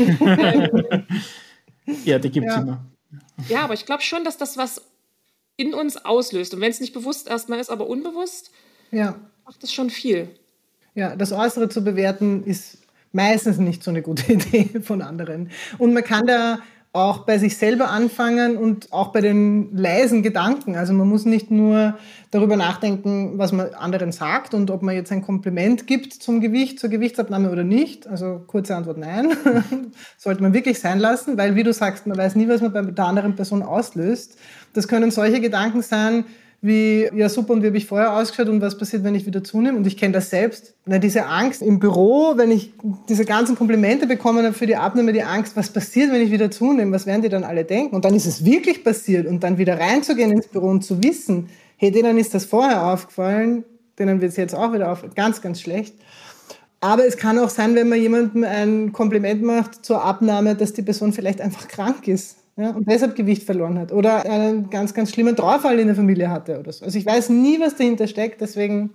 sagen. Ja, die gibt es Ja. immer. Ja, aber ich glaube schon, dass das was in uns auslöst. Und wenn es nicht bewusst erstmal ist, aber unbewusst, Ja. macht das schon viel. Ja, das Äußere zu bewerten ist meistens nicht so eine gute Idee von anderen. Und man kann da auch bei sich selber anfangen und auch bei den leisen Gedanken. Also man muss nicht nur darüber nachdenken, was man anderen sagt und ob man jetzt ein Kompliment gibt zum Gewicht, zur Gewichtsabnahme oder nicht. Also kurze Antwort, nein. Sollte man wirklich sein lassen, weil wie du sagst, man weiß nie, was man bei der anderen Person auslöst. Das können solche Gedanken sein, wie, ja super, und wie habe ich vorher ausgeschaut und was passiert, wenn ich wieder zunehme? Und ich kenne das selbst. Na, diese Angst im Büro, wenn ich diese ganzen Komplimente bekommen habe für die Abnahme, die Angst, was passiert, wenn ich wieder zunehme? Was werden die dann alle denken? Und dann ist es wirklich passiert und dann wieder reinzugehen ins Büro und zu wissen, hey, denen ist das vorher aufgefallen, denen wird es jetzt auch wieder auf, ganz, ganz schlecht. Aber es kann auch sein, wenn man jemandem ein Kompliment macht zur Abnahme, dass die Person vielleicht einfach krank ist. Ja, und deshalb Gewicht verloren hat oder einen ganz, ganz schlimmen Trauerfall in der Familie hatte oder so. Also ich weiß nie, was dahinter steckt, deswegen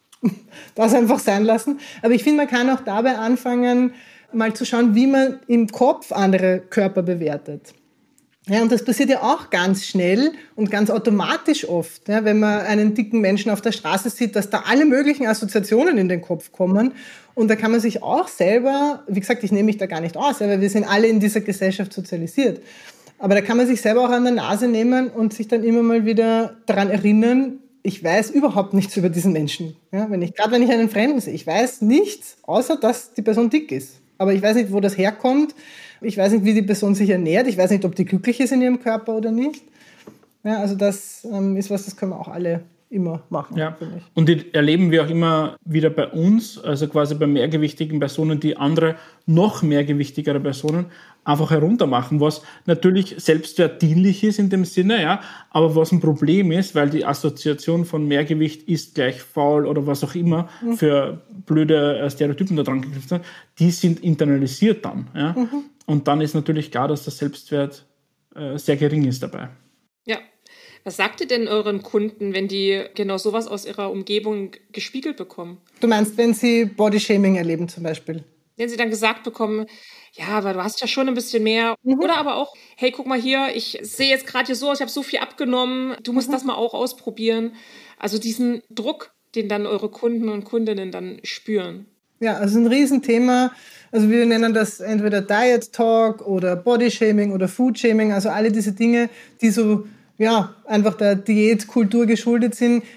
das einfach sein lassen. Aber ich finde, man kann auch dabei anfangen, mal zu schauen, wie man im Kopf andere Körper bewertet. Ja, und das passiert ja auch ganz schnell und ganz automatisch oft, ja, wenn man einen dicken Menschen auf der Straße sieht, dass da alle möglichen Assoziationen in den Kopf kommen. Und da kann man sich auch selber, wie gesagt, ich nehme mich da gar nicht aus, weil wir sind alle in dieser Gesellschaft sozialisiert. Aber da kann man sich selber auch an der Nase nehmen und sich dann immer mal wieder daran erinnern, ich weiß überhaupt nichts über diesen Menschen. Ja, wenn ich, gerade wenn ich einen Fremden sehe, ich weiß nichts, außer dass die Person dick ist. Aber ich weiß nicht, wo das herkommt. Ich weiß nicht, wie die Person sich ernährt. Ich weiß nicht, ob die glücklich ist in ihrem Körper oder nicht. Ja, also das ähm, ist was, das können wir auch alle immer machen, ja. finde ich. Und die erleben wir auch immer wieder bei uns, also quasi bei mehrgewichtigen Personen, die andere noch mehrgewichtigere Personen einfach heruntermachen, was natürlich selbstwertdienlich ist in dem Sinne, ja, aber was ein Problem ist, weil die Assoziation von Mehrgewicht ist gleich faul oder was auch immer mhm. für blöde Stereotypen da dran geknüpft sind, die sind internalisiert dann. Ja. Mhm. Und dann ist natürlich klar, dass der Selbstwert äh, sehr gering ist dabei. Ja. Was sagt ihr denn euren Kunden, wenn die genau sowas aus ihrer Umgebung gespiegelt bekommen? Du meinst, wenn sie Bodyshaming erleben zum Beispiel? Wenn sie dann gesagt bekommen, ja, aber du hast ja schon ein bisschen mehr. Mhm. Oder aber auch, hey, guck mal hier, ich sehe jetzt gerade hier so aus, ich habe so viel abgenommen, du musst mhm. das mal auch ausprobieren. Also diesen Druck, den dann eure Kunden und Kundinnen dann spüren. Ja, also ein Riesenthema. Also wir nennen das entweder Diet Talk oder Bodyshaming oder Foodshaming, also alle diese Dinge, die so ja, einfach der Diätkultur geschuldet sind.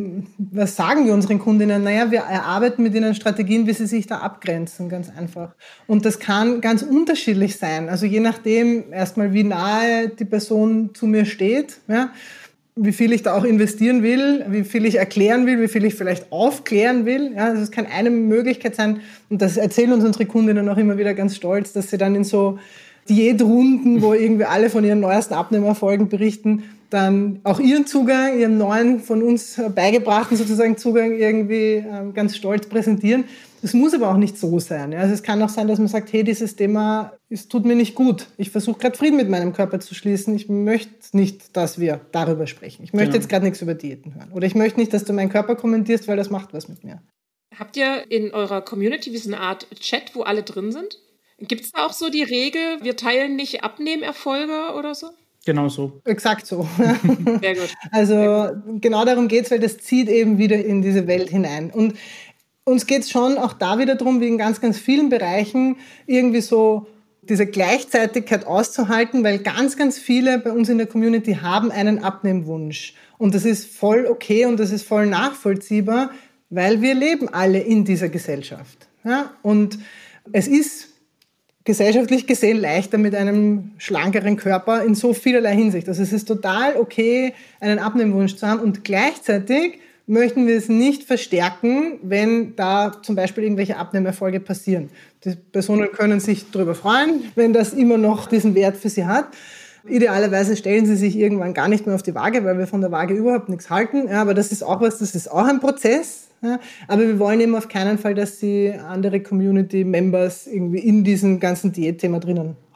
Was sagen wir unseren Kundinnen? Naja, wir erarbeiten mit ihnen Strategien, wie sie sich da abgrenzen, ganz einfach. Und das kann ganz unterschiedlich sein. Also je nachdem erstmal, wie nahe die Person zu mir steht, ja, wie viel ich da auch investieren will, wie viel ich erklären will, wie viel ich vielleicht aufklären will. Ja, also es kann eine Möglichkeit sein, und das erzählen uns unsere Kundinnen auch immer wieder ganz stolz, dass sie dann in so Diätrunden, wo irgendwie alle von ihren neuesten Abnehmerfolgen berichten, dann auch ihren Zugang, ihren neuen, von uns beigebrachten sozusagen Zugang irgendwie ähm, ganz stolz präsentieren. Das muss aber auch nicht so sein. Ja. Also es kann auch sein, dass man sagt, hey, dieses Thema, es tut mir nicht gut. Ich versuche gerade Frieden mit meinem Körper zu schließen. Ich möchte nicht, dass wir darüber sprechen. Ich möchte ja. jetzt gerade nichts über Diäten hören. Oder ich möchte nicht, dass du meinen Körper kommentierst, weil das macht was mit mir. Habt ihr in eurer Community wie so eine Art Chat, wo alle drin sind? Gibt es da auch so die Regel, wir teilen nicht Abnehmerfolge oder so? Genau so. Exakt so. Sehr gut. Also Sehr gut. Genau darum geht es, weil das zieht eben wieder in diese Welt hinein. Und uns geht es schon auch da wieder darum, wie in ganz, ganz vielen Bereichen irgendwie so diese Gleichzeitigkeit auszuhalten, weil ganz, ganz viele bei uns in der Community haben einen Abnehmwunsch. Und das ist voll okay und das ist voll nachvollziehbar, weil wir leben alle in dieser Gesellschaft. Ja? Und es ist gesellschaftlich gesehen leichter mit einem schlankeren Körper in so vielerlei Hinsicht. Also es ist total okay, einen Abnehmwunsch zu haben und gleichzeitig möchten wir es nicht verstärken, wenn da zum Beispiel irgendwelche Abnehmerfolge passieren. Die Personen können sich darüber freuen, wenn das immer noch diesen Wert für sie hat. Idealerweise stellen sie sich irgendwann gar nicht mehr auf die Waage, weil wir von der Waage überhaupt nichts halten. Ja, aber das ist auch was, das ist auch ein Prozess. Ja, aber wir wollen eben auf keinen Fall, dass die andere Community-Members irgendwie in diesem ganzen Diätthema drinnen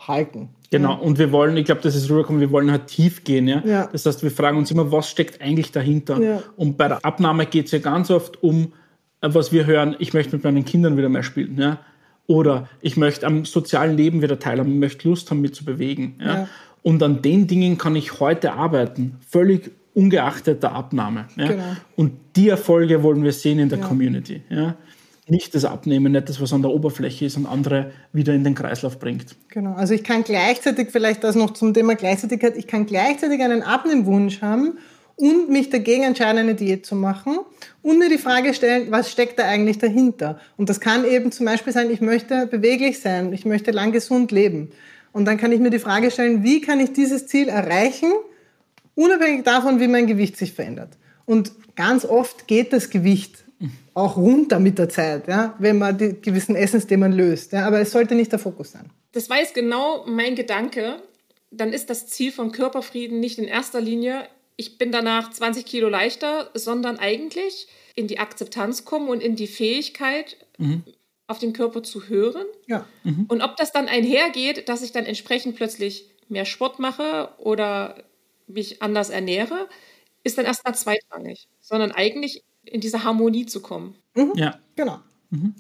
halten. Genau, und wir wollen, ich glaube, das ist rübergekommen, wir wollen halt tief gehen. Ja? Ja. Das heißt, wir fragen uns immer, was steckt eigentlich dahinter? Ja. Und bei der Abnahme geht es ja ganz oft um, was wir hören, ich möchte mit meinen Kindern wieder mehr spielen. Ja? Oder ich möchte am sozialen Leben wieder teilhaben, ich möchte Lust haben, mich zu bewegen. Ja? Ja. Und an den Dingen kann ich heute arbeiten, völlig ungeachtet der Abnahme. Ja? Genau. Und die Erfolge wollen wir sehen in der Ja. Community. Ja? Nicht das Abnehmen, nicht das, was an der Oberfläche ist und andere wieder in den Kreislauf bringt. Genau, also ich kann gleichzeitig, vielleicht das noch zum Thema Gleichzeitigkeit, ich kann gleichzeitig einen Abnehmwunsch haben und mich dagegen entscheiden, eine Diät zu machen und mir die Frage stellen, was steckt da eigentlich dahinter? Und das kann eben zum Beispiel sein, ich möchte beweglich sein, ich möchte lang gesund leben. Und dann kann ich mir die Frage stellen, wie kann ich dieses Ziel erreichen, unabhängig davon, wie mein Gewicht sich verändert. Und ganz oft geht das Gewicht auch runter mit der Zeit, ja, wenn man die gewissen Essensthemen löst. Ja, aber es sollte nicht der Fokus sein. Das war jetzt genau mein Gedanke. Dann ist das Ziel von Körperfrieden nicht in erster Linie, ich bin danach zwanzig Kilo leichter, sondern eigentlich in die Akzeptanz kommen und in die Fähigkeit, mhm. auf den Körper zu hören. Ja. Mhm. Und ob das dann einhergeht, dass ich dann entsprechend plötzlich mehr Sport mache oder mich anders ernähre, ist dann erstmal zweitrangig, sondern eigentlich in diese Harmonie zu kommen. Mhm. Ja. Genau. Mhm.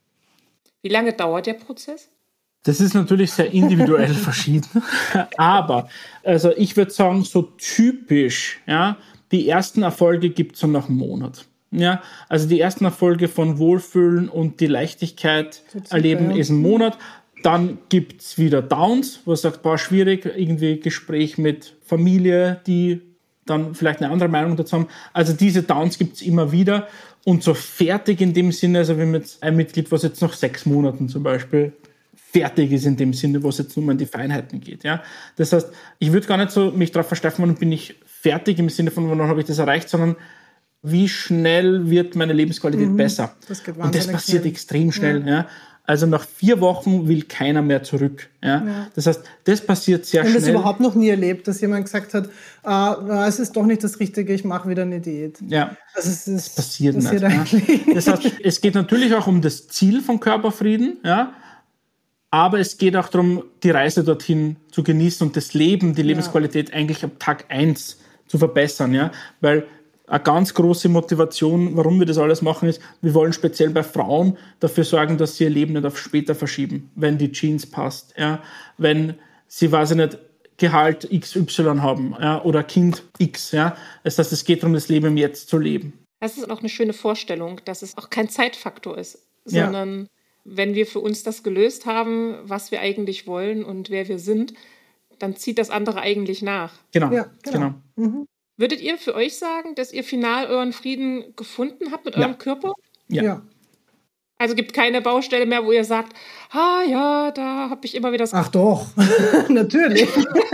Wie lange dauert der Prozess? Das ist natürlich sehr individuell verschieden. Aber also ich würde sagen, so typisch, ja, die ersten Erfolge gibt es so nach einem Monat. Ja, also die ersten Erfolge von Wohlfühlen und die Leichtigkeit super, erleben ja. ist ein Monat. Dann gibt es wieder Downs, wo man sagt, boah, schwierig, irgendwie Gespräch mit Familie, die dann vielleicht eine andere Meinung dazu haben. Also diese Downs gibt es immer wieder. Und so fertig in dem Sinne, also wenn man jetzt ein Mitglied, was jetzt nach sechs Monaten zum Beispiel fertig ist in dem Sinne, wo es jetzt nur mal in die Feinheiten geht. Ja? Das heißt, ich würde gar nicht so mich darauf versteifen, wann bin ich fertig im Sinne von, wann habe ich das erreicht, sondern wie schnell wird meine Lebensqualität Mhm. besser. Das geht Und das passiert schnell. extrem schnell. Ja. Ja? Also nach vier Wochen will keiner mehr zurück. Ja? Ja. Das heißt, das passiert sehr Ich habe das schnell. überhaupt noch nie erlebt, dass jemand gesagt hat, ah, es ist doch nicht das Richtige, ich mache wieder eine Diät. Ja. Also es ist, Das passiert, passiert nicht. eigentlich Ja. Das heißt, es geht natürlich auch um das Ziel von Körperfrieden, ja, aber es geht auch darum, die Reise dorthin zu genießen und das Leben, die Lebensqualität ja. eigentlich ab Tag eins zu verbessern, ja, weil eine ganz große Motivation, warum wir das alles machen, ist, wir wollen speziell bei Frauen dafür sorgen, dass sie ihr Leben nicht auf später verschieben, wenn die Jeans passt, ja, wenn sie, weiß ich nicht, Gehalt X Y haben, ja, oder Kind X, ja. Das heißt, es geht darum, das Leben im Jetzt zu leben. Das ist auch eine schöne Vorstellung, dass es auch kein Zeitfaktor ist, Ja. sondern wenn wir für uns das gelöst haben, was wir eigentlich wollen und wer wir sind, dann zieht das andere eigentlich nach. Genau, Ja, genau. genau. Mhm. Würdet ihr für euch sagen, dass ihr final euren Frieden gefunden habt mit Ja. eurem Körper? Ja. Ja. Also gibt keine Baustelle mehr, wo ihr sagt, ah ja, da habe ich immer wieder das... Ach doch, natürlich.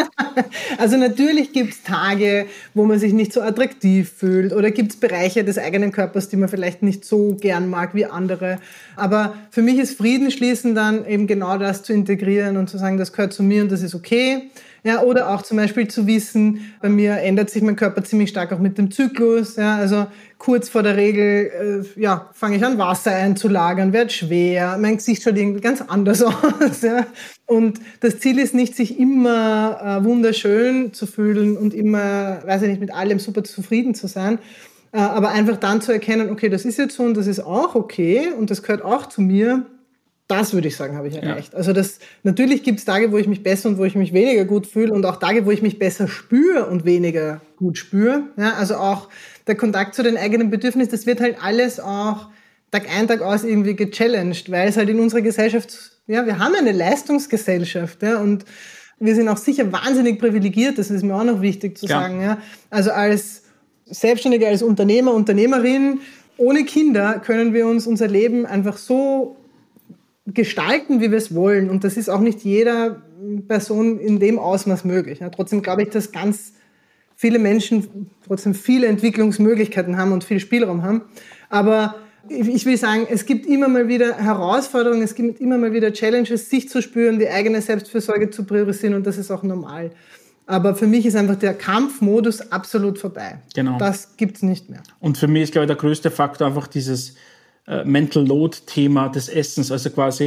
Also natürlich gibt es Tage, wo man sich nicht so attraktiv fühlt oder gibt es Bereiche des eigenen Körpers, die man vielleicht nicht so gern mag wie andere. Aber für mich ist Frieden schließen dann eben genau das zu integrieren und zu sagen, das gehört zu mir und das ist okay. Ja, oder auch zum Beispiel zu wissen, bei mir ändert sich mein Körper ziemlich stark auch mit dem Zyklus. Ja, also kurz vor der Regel äh, ja, fange ich an, Wasser einzulagern, werde schwer, mein Gesicht schaut irgendwie ganz anders aus. Ja. Und das Ziel ist nicht, sich immer äh, wunderschön zu fühlen und immer, weiß ich nicht, mit allem super zufrieden zu sein, äh, aber einfach dann zu erkennen, okay, das ist jetzt so und das ist auch okay und das gehört auch zu mir. Das würde ich sagen, habe ich erreicht. Ja. Also das, natürlich gibt es Tage, wo ich mich besser und wo ich mich weniger gut fühle und auch Tage, wo ich mich besser spüre und weniger gut spüre. Ja, also auch der Kontakt zu den eigenen Bedürfnissen, das wird halt alles auch Tag ein, Tag aus irgendwie gechallenged, weil es halt in unserer Gesellschaft, ja, wir haben eine Leistungsgesellschaft, ja, und wir sind auch sicher wahnsinnig privilegiert, das ist mir auch noch wichtig zu ja. sagen, ja. Also als Selbstständige, als Unternehmer, Unternehmerin, ohne Kinder können wir uns unser Leben einfach so gestalten, wie wir es wollen. Und das ist auch nicht jeder Person in dem Ausmaß möglich. Ja, trotzdem glaube ich, dass ganz viele Menschen trotzdem viele Entwicklungsmöglichkeiten haben und viel Spielraum haben. Aber ich will sagen, es gibt immer mal wieder Herausforderungen, es gibt immer mal wieder Challenges, sich zu spüren, die eigene Selbstfürsorge zu priorisieren und das ist auch normal. Aber für mich ist einfach der Kampfmodus absolut vorbei. Genau. Das gibt es nicht mehr. Und für mich ist, glaube ich, der größte Faktor einfach dieses Mental Load-Thema des Essens, also quasi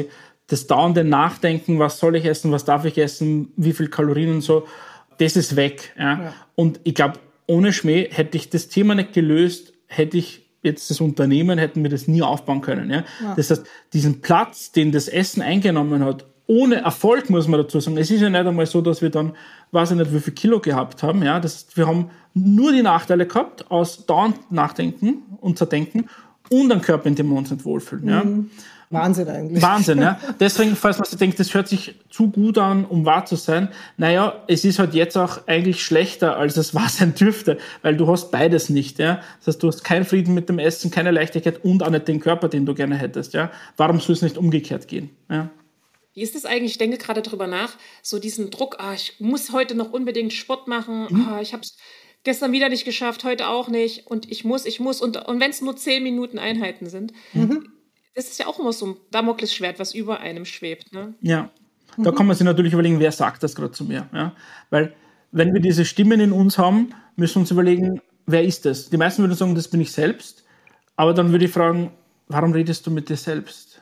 das dauernde Nachdenken, was soll ich essen, was darf ich essen, wie viel Kalorien und so, das ist weg. Ja. Ja. Und ich glaube, ohne Schmäh hätte ich das Thema nicht gelöst, hätte ich jetzt das Unternehmen, hätten wir das nie aufbauen können. Ja. Ja. Das heißt, diesen Platz, den das Essen eingenommen hat, ohne Erfolg, muss man dazu sagen. Es ist ja nicht einmal so, dass wir dann, weiß ich nicht, wie viel Kilo gehabt haben. Ja. Das heißt, wir haben nur die Nachteile gehabt, aus dauernd Nachdenken und Zerdenken und einen Körper, in dem wir uns nicht wohlfühlen. Ja. Mhm. Wahnsinn eigentlich. Wahnsinn, ja. Deswegen, falls man sich denkt, das hört sich zu gut an, um wahr zu sein. Naja, es ist halt jetzt auch eigentlich schlechter, als es wahr sein dürfte, weil du hast beides nicht, ja. Das heißt, du hast keinen Frieden mit dem Essen, keine Leichtigkeit und auch nicht den Körper, den du gerne hättest, ja. Warum soll es nicht umgekehrt gehen, ja? Wie ist das eigentlich? Ich denke gerade drüber nach, so diesen Druck, ah, ich muss heute noch unbedingt Sport machen, mhm. ah, ich habe es gestern wieder nicht geschafft, heute auch nicht und ich muss, ich muss und, und wenn es nur zehn Minuten Einheiten sind, mhm. Das ist ja auch immer so ein Damoklesschwert, was über einem schwebt. Ne? Ja, da kann man sich natürlich überlegen, wer sagt das gerade zu mir. Ja? Weil wenn wir diese Stimmen in uns haben, müssen wir uns überlegen, wer ist das? Die meisten würden sagen, das bin ich selbst. Aber dann würde ich fragen, warum redest du mit dir selbst?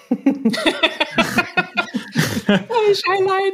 Weil ich allein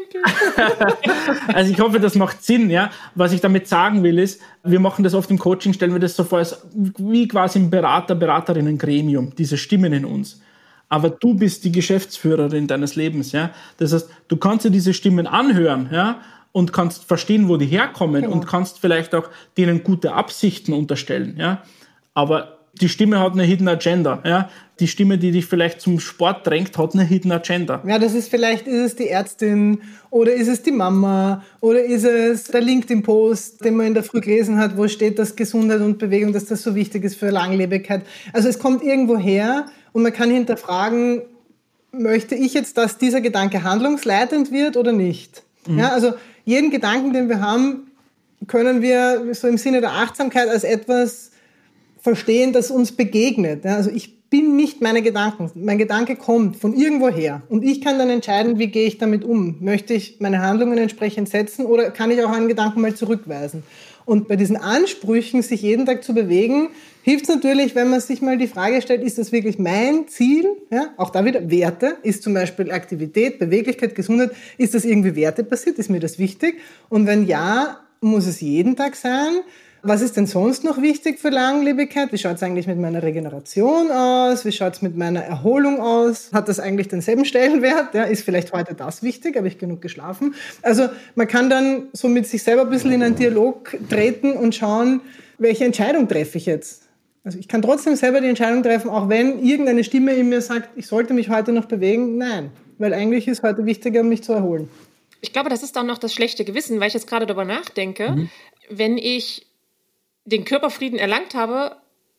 bin. Also ich hoffe, das macht Sinn. Ja? Was ich damit sagen will, ist, wir machen das oft im Coaching, stellen wir das so vor, als wie quasi im Berater-, Beraterinnen-Gremium, diese Stimmen in uns. Aber du bist die Geschäftsführerin deines Lebens. Ja? Das heißt, du kannst dir diese Stimmen anhören, ja? Und kannst verstehen, wo die herkommen, genau. Und kannst vielleicht auch denen gute Absichten unterstellen. Ja? Aber die Stimme hat eine Hidden Agenda. Ja? Die Stimme, die dich vielleicht zum Sport drängt, hat eine Hidden Agenda. Ja, das ist vielleicht, ist es die Ärztin oder ist es die Mama oder ist es der LinkedIn-Post, den man in der Früh gelesen hat, wo steht, dass Gesundheit und Bewegung, dass das so wichtig ist für Langlebigkeit. Also es kommt irgendwo her und man kann hinterfragen, möchte ich jetzt, dass dieser Gedanke handlungsleitend wird oder nicht? Mhm. Ja, also jeden Gedanken, den wir haben, können wir so im Sinne der Achtsamkeit als etwas verstehen, das uns begegnet. Ja, also ich bin nicht meine Gedanken. Mein Gedanke kommt von irgendwoher. Und ich kann dann entscheiden, wie gehe ich damit um. Möchte ich meine Handlungen entsprechend setzen oder kann ich auch einen Gedanken mal zurückweisen? Und bei diesen Ansprüchen, sich jeden Tag zu bewegen, hilft es natürlich, wenn man sich mal die Frage stellt, ist das wirklich mein Ziel? Ja, auch da wieder Werte. Ist zum Beispiel Aktivität, Beweglichkeit, Gesundheit, ist das irgendwie wertebasiert? Ist mir das wichtig? Und wenn ja, muss es jeden Tag sein? Was ist denn sonst noch wichtig für Langlebigkeit? Wie schaut es eigentlich mit meiner Regeneration aus? Wie schaut es mit meiner Erholung aus? Hat das eigentlich denselben Stellenwert? Ja, ist vielleicht heute das wichtig? Habe ich genug geschlafen? Also man kann dann so mit sich selber ein bisschen in einen Dialog treten und schauen, welche Entscheidung treffe ich jetzt? Also ich kann trotzdem selber die Entscheidung treffen, auch wenn irgendeine Stimme in mir sagt, ich sollte mich heute noch bewegen. Nein, weil eigentlich ist heute wichtiger, mich zu erholen. Ich glaube, das ist dann noch das schlechte Gewissen, weil ich jetzt gerade darüber nachdenke, mhm. wenn ich den Körperfrieden erlangt habe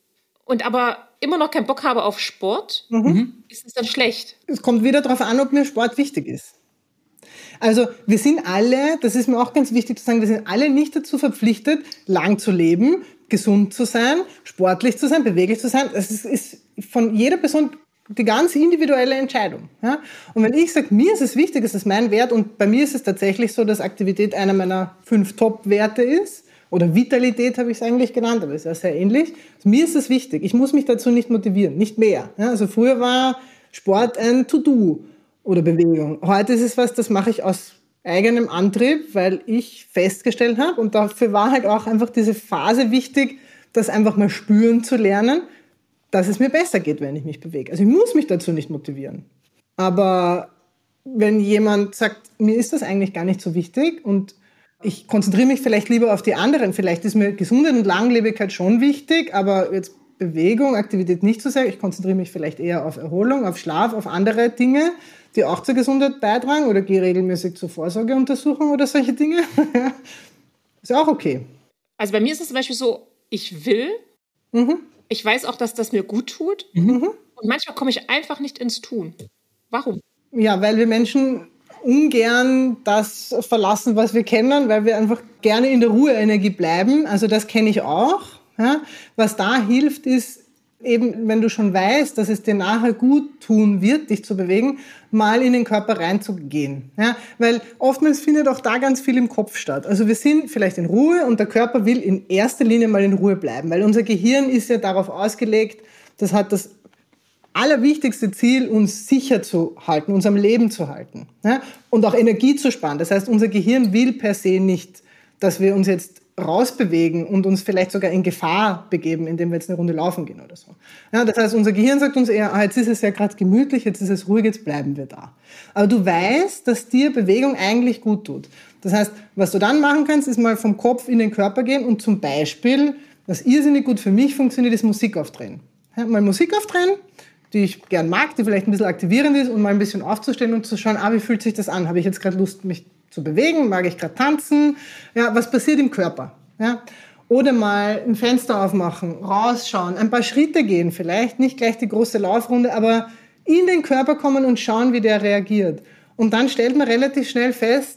und aber immer noch keinen Bock habe auf Sport, mhm. ist es dann schlecht? Es kommt wieder darauf an, ob mir Sport wichtig ist. Also wir sind alle, das ist mir auch ganz wichtig zu sagen, wir sind alle nicht dazu verpflichtet, lang zu leben, gesund zu sein, sportlich zu sein, beweglich zu sein. Das ist, ist von jeder Person die ganz individuelle Entscheidung. Ja? Und wenn ich sage, mir ist es wichtig, es ist mein Wert und bei mir ist es tatsächlich so, dass Aktivität einer meiner fünf Top-Werte ist, oder Vitalität habe ich es eigentlich genannt, aber es ist ja sehr ähnlich. Also mir ist es wichtig. Ich muss mich dazu nicht motivieren, nicht mehr. Ja, also früher war Sport ein To-Do oder Bewegung. Heute ist es was, das mache ich aus eigenem Antrieb, weil ich festgestellt habe und dafür war halt auch einfach diese Phase wichtig, das einfach mal spüren zu lernen, dass es mir besser geht, wenn ich mich bewege. Also ich muss mich dazu nicht motivieren. Aber wenn jemand sagt, mir ist das eigentlich gar nicht so wichtig und ich konzentriere mich vielleicht lieber auf die anderen. Vielleicht ist mir Gesundheit und Langlebigkeit schon wichtig, aber jetzt Bewegung, Aktivität nicht so sehr. Ich konzentriere mich vielleicht eher auf Erholung, auf Schlaf, auf andere Dinge, die auch zur Gesundheit beitragen oder gehe regelmäßig zur Vorsorgeuntersuchung oder solche Dinge. Ist auch okay. Also bei mir ist es zum Beispiel so, ich will, mhm. ich weiß auch, dass das mir gut tut mhm. und manchmal komme ich einfach nicht ins Tun. Warum? Ja, weil wir Menschen ungern das verlassen, was wir kennen, weil wir einfach gerne in der Ruheenergie bleiben. Also das kenne ich auch. Ja. Was da hilft, ist eben, wenn du schon weißt, dass es dir nachher gut tun wird, dich zu bewegen, mal in den Körper reinzugehen. Ja. Weil oftmals findet auch da ganz viel im Kopf statt. Also wir sind vielleicht in Ruhe und der Körper will in erster Linie mal in Ruhe bleiben, weil unser Gehirn ist ja darauf ausgelegt, das hat das allerwichtigste Ziel, uns sicher zu halten, uns am Leben zu halten, ja? Und auch Energie zu sparen. Das heißt, unser Gehirn will per se nicht, dass wir uns jetzt rausbewegen und uns vielleicht sogar in Gefahr begeben, indem wir jetzt eine Runde laufen gehen oder so. Ja, das heißt, unser Gehirn sagt uns eher, ah, jetzt ist es ja gerade gemütlich, jetzt ist es ruhig, jetzt bleiben wir da. Aber du weißt, dass dir Bewegung eigentlich gut tut. Das heißt, was du dann machen kannst, ist mal vom Kopf in den Körper gehen und zum Beispiel, was irrsinnig gut für mich funktioniert, ist Musik aufdrehen. Ja, mal Musik aufdrehen, die ich gern mag, die vielleicht ein bisschen aktivierend ist und mal ein bisschen aufzustehen und zu schauen, ah, wie fühlt sich das an? Habe ich jetzt gerade Lust, mich zu bewegen? Mag ich gerade tanzen? Ja, was passiert im Körper? Ja? Oder mal ein Fenster aufmachen, rausschauen, ein paar Schritte gehen vielleicht, nicht gleich die große Laufrunde, aber in den Körper kommen und schauen, wie der reagiert. Und dann stellt man relativ schnell fest,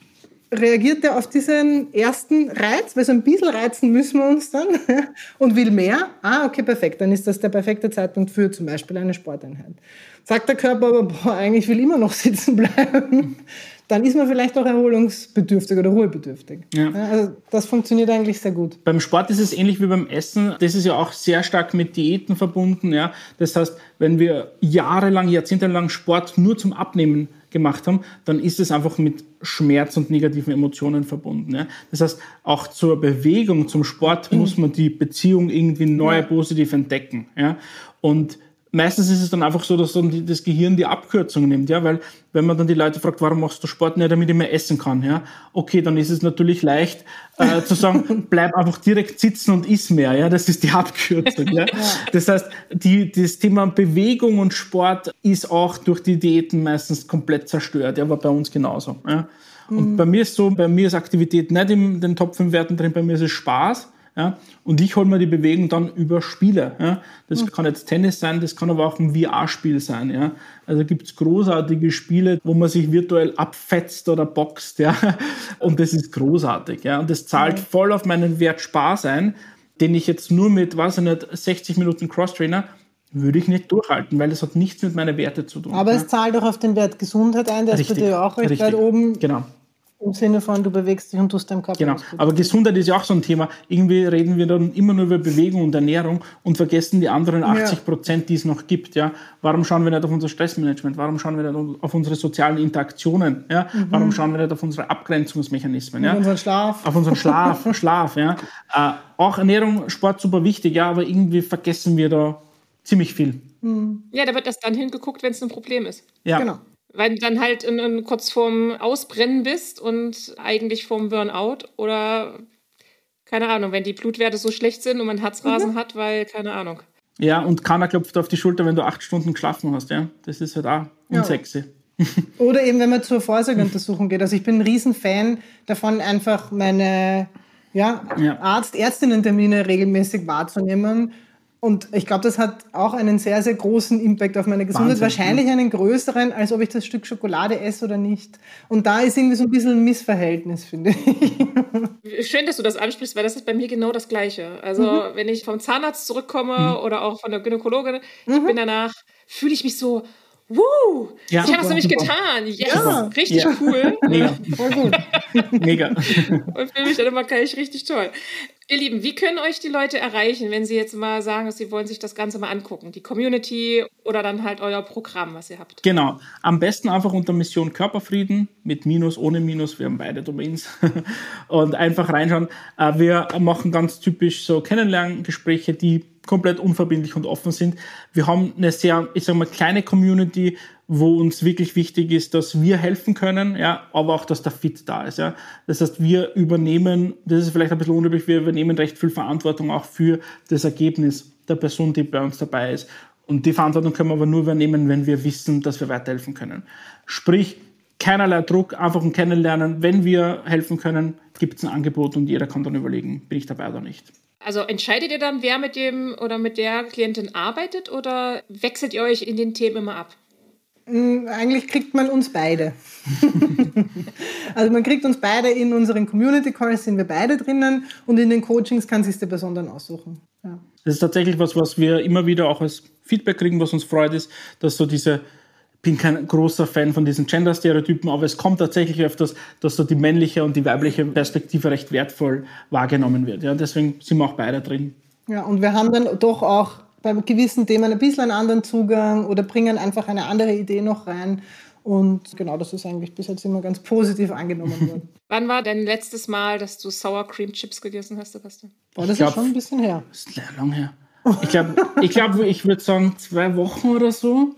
reagiert der auf diesen ersten Reiz, weil so ein bisschen reizen müssen wir uns dann und will mehr. Ah, okay, perfekt, dann ist das der perfekte Zeitpunkt für zum Beispiel eine Sporteinheit. Sagt der Körper aber, boah, eigentlich will ich immer noch sitzen bleiben, dann ist man vielleicht auch erholungsbedürftig oder ruhebedürftig. Ja. Also das funktioniert eigentlich sehr gut. Beim Sport ist es ähnlich wie beim Essen. Das ist ja auch sehr stark mit Diäten verbunden. Ja. Das heißt, wenn wir jahrelang, jahrzehntelang Sport nur zum Abnehmen gemacht haben, dann ist es einfach mit Schmerz und negativen Emotionen verbunden. Ja. Das heißt, auch zur Bewegung, zum Sport muss man die Beziehung irgendwie neu ja. positiv entdecken. Ja. Und meistens ist es dann einfach so, dass dann das Gehirn die Abkürzung nimmt, ja, weil wenn man dann die Leute fragt, warum machst du Sport? Ja, damit ich mehr essen kann, ja. Okay, dann ist es natürlich leicht äh, zu sagen, bleib einfach direkt sitzen und iss mehr, ja, das ist die Abkürzung, ja. Das heißt, die, das Thema Bewegung und Sport ist auch durch die Diäten meistens komplett zerstört, ja, war bei uns genauso, ja. Und mhm. bei mir ist so, bei mir ist Aktivität nicht in den Top fünf Werten drin, bei mir ist es Spaß. Ja, und ich hole mir die Bewegung dann über Spiele. Ja. Das kann jetzt Tennis sein, das kann aber auch ein V R-Spiel sein. Ja. Also gibt es großartige Spiele, wo man sich virtuell abfetzt oder boxt. Ja. Und das ist großartig. Ja. Und das zahlt ja. voll auf meinen Wert Spaß ein, den ich jetzt nur mit, weiß ich nicht, sechzig Minuten Crosstrainer würde ich nicht durchhalten, weil das hat nichts mit meinen Werten zu tun. Aber ja. es zahlt auch auf den Wert Gesundheit ein, der ist bei dir auch recht weit oben. Genau. Im Sinne von, du bewegst dich und tust deinem Körper. Genau, aber Gesundheit ist ja auch so ein Thema. Irgendwie reden wir dann immer nur über Bewegung und Ernährung und vergessen die anderen achtzig Prozent, die es noch gibt. Ja? Warum schauen wir nicht auf unser Stressmanagement? Warum schauen wir nicht auf unsere sozialen Interaktionen? Ja? Mhm. Warum schauen wir nicht auf unsere Abgrenzungsmechanismen? Ja? Auf unseren Schlaf. Auf unseren Schlaf, Schlaf. Ja? Äh, auch Ernährung, Sport super wichtig, ja, aber irgendwie vergessen wir da ziemlich viel. Mhm. Ja, da wird das dann hingeguckt, wenn es ein Problem ist. Ja, genau. Weil du dann halt in, in, kurz vorm Ausbrennen bist und eigentlich vorm Burnout oder, keine Ahnung, wenn die Blutwerte so schlecht sind und man Herzrasen mhm. hat, weil, keine Ahnung. Ja, und keiner klopft auf die Schulter, wenn du acht Stunden geschlafen hast. Ja, das ist halt auch unsexy. Ja. Oder eben, wenn man zur Vorsorgeuntersuchung geht. Also ich bin ein Riesenfan davon, einfach meine ja, ja. Arzt-, Ärztinnen-Termine regelmäßig wahrzunehmen. Und ich glaube, das hat auch einen sehr, sehr großen Impact auf meine Gesundheit. Wahnsinn, wahrscheinlich ja. einen größeren, als ob ich das Stück Schokolade esse oder nicht. Und da ist irgendwie so ein bisschen ein Missverhältnis, finde ich. Schön, dass du das ansprichst, weil das ist bei mir genau das Gleiche. Also mhm. wenn ich vom Zahnarzt zurückkomme mhm. oder auch von der Gynäkologin, ich mhm. bin danach, fühle ich mich so, wuh, ja, ich habe es nämlich super. getan. Yes, ja, richtig ja. cool. Mega. Voll gut. Mega. Und fühle mich dann immer gleich richtig toll. Ihr Lieben, wie können euch die Leute erreichen, wenn sie jetzt mal sagen, dass sie wollen sich das Ganze mal angucken? Die Community oder dann halt euer Programm, was ihr habt? Genau. Am besten einfach unter Mission Körperfrieden, mit Minus, ohne Minus. Wir haben beide Domains. Und einfach reinschauen. Wir machen ganz typisch so Kennenlerngespräche, die komplett unverbindlich und offen sind. Wir haben eine sehr, ich sag mal, kleine Community, wo uns wirklich wichtig ist, dass wir helfen können, ja, aber auch, dass der Fit da ist. Ja. Das heißt, wir übernehmen, das ist vielleicht ein bisschen unüblich, wir übernehmen recht viel Verantwortung auch für das Ergebnis der Person, die bei uns dabei ist. Und die Verantwortung können wir aber nur übernehmen, wenn wir wissen, dass wir weiterhelfen können. Sprich, keinerlei Druck, einfach ein Kennenlernen. Wenn wir helfen können, gibt es ein Angebot und jeder kann dann überlegen, bin ich dabei oder nicht. Also entscheidet ihr dann, wer mit dem oder mit der Klientin arbeitet oder wechselt ihr euch in den Themen immer ab? Eigentlich kriegt man uns beide. Also man kriegt uns beide in unseren Community Calls, sind wir beide drinnen und in den Coachings kann sich die Person dann aussuchen. Ja. Das ist tatsächlich was, was wir immer wieder auch als Feedback kriegen, was uns freut, ist, dass so diese, ich bin kein großer Fan von diesen Gender-Stereotypen, aber es kommt tatsächlich öfters, dass so die männliche und die weibliche Perspektive recht wertvoll wahrgenommen wird. Ja, deswegen sind wir auch beide drin. Ja, und wir haben dann doch auch bei gewissen Themen ein bisschen einen anderen Zugang oder bringen einfach eine andere Idee noch rein. Und genau, das ist eigentlich bis jetzt immer ganz positiv angenommen worden. Wann war dein letztes Mal, dass du Sour Cream Chips gegessen hast, Sebastian? Boah, das glaub, ist schon ein bisschen her. Das ist lang her. Ich glaube, ich, glaub, ich würde sagen zwei Wochen oder so.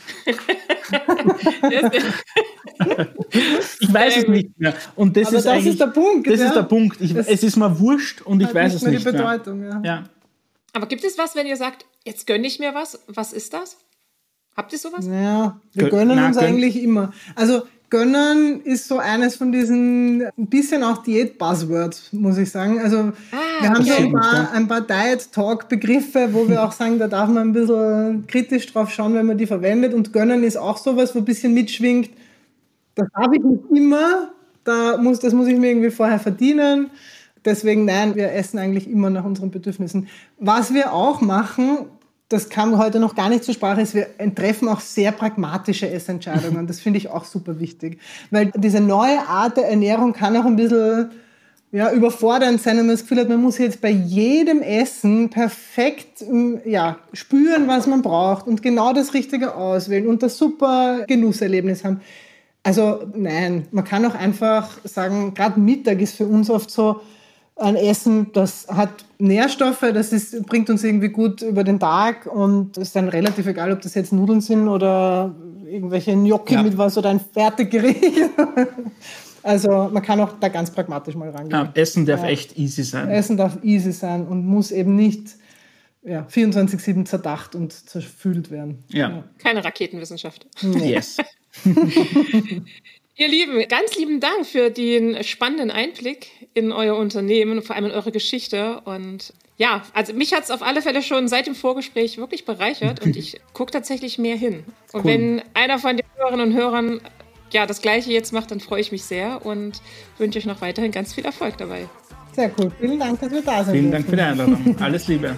Ich weiß es nicht mehr. Und das, Aber ist, das eigentlich, ist der Punkt. Das ja? ist der Punkt. Ich, es ist mir wurscht und ich weiß es nicht mehr. Die Bedeutung, mehr. Ja. Ja. Aber gibt es was, wenn ihr sagt, jetzt gönne ich mir was? Was ist das? Habt ihr sowas? Naja, wir Gön- gönnen na, uns gönn- eigentlich immer. Also gönnen ist so eines von diesen, ein bisschen auch Diät-Buzzwords, muss ich sagen. Also ah, wir haben okay. so ein paar, ein paar Diet-Talk-Begriffe, wo wir auch sagen, da darf man ein bisschen kritisch drauf schauen, wenn man die verwendet. Und gönnen ist auch sowas, wo ein bisschen mitschwingt. Das darf ich nicht immer, da muss, das muss ich mir irgendwie vorher verdienen. Deswegen nein, wir essen eigentlich immer nach unseren Bedürfnissen. Was wir auch machen, das kam heute noch gar nicht zur Sprache, ist, wir treffen auch sehr pragmatische Essentscheidungen. Das finde ich auch super wichtig. Weil diese neue Art der Ernährung kann auch ein bisschen ja, überfordernd sein, wenn man das Gefühl hat, man muss jetzt bei jedem Essen perfekt ja, spüren, was man braucht und genau das Richtige auswählen und das super Genusserlebnis haben. Also nein, man kann auch einfach sagen, gerade Mittag ist für uns oft so, ein Essen, das hat Nährstoffe, das ist, bringt uns irgendwie gut über den Tag und es ist dann relativ egal, ob das jetzt Nudeln sind oder irgendwelche Gnocchi ja. mit was oder ein Fertiggericht. Also man kann auch da ganz pragmatisch mal rangehen. Ja, Essen darf ja. echt easy sein. Essen darf easy sein und muss eben nicht ja, vierundzwanzig sieben zerdacht und zerfüllt werden. Ja. Ja. Keine Raketenwissenschaft. Nee. Yes. Ihr Lieben, ganz lieben Dank für den spannenden Einblick in euer Unternehmen und vor allem in eure Geschichte. Und ja, also mich hat es auf alle Fälle schon seit dem Vorgespräch wirklich bereichert und ich gucke tatsächlich mehr hin. Und cool. wenn einer von den Hörerinnen und Hörern ja das Gleiche jetzt macht, dann freue ich mich sehr und wünsche euch noch weiterhin ganz viel Erfolg dabei. Sehr cool. Vielen Dank, dass wir da sind. Vielen Dank für die Einladung. Alles Liebe.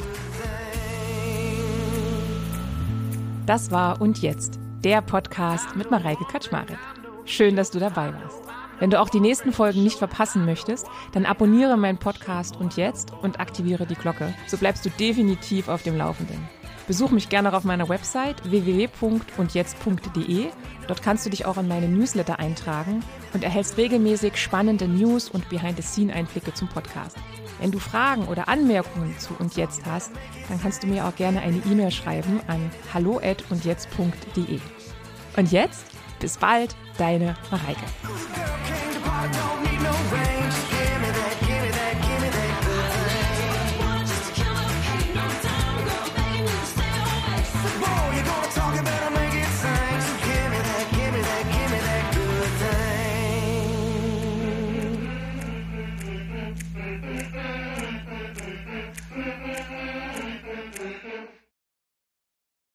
Das war Und Jetzt, der Podcast mit Mareike Kaczmarek. Schön, dass du dabei warst. Wenn du auch die nächsten Folgen nicht verpassen möchtest, dann abonniere meinen Podcast Und Jetzt und aktiviere die Glocke. So bleibst du definitiv auf dem Laufenden. Besuch mich gerne auch auf meiner Website w w w punkt und jetzt punkt d e. Dort kannst du dich auch in meine Newsletter eintragen und erhältst regelmäßig spannende News und Behind-the-Scene-Einblicke zum Podcast. Wenn du Fragen oder Anmerkungen zu Und Jetzt hast, dann kannst du mir auch gerne eine E-Mail schreiben an hallo at und jetzt punkt d e. Und jetzt, bis bald, deine Mareike.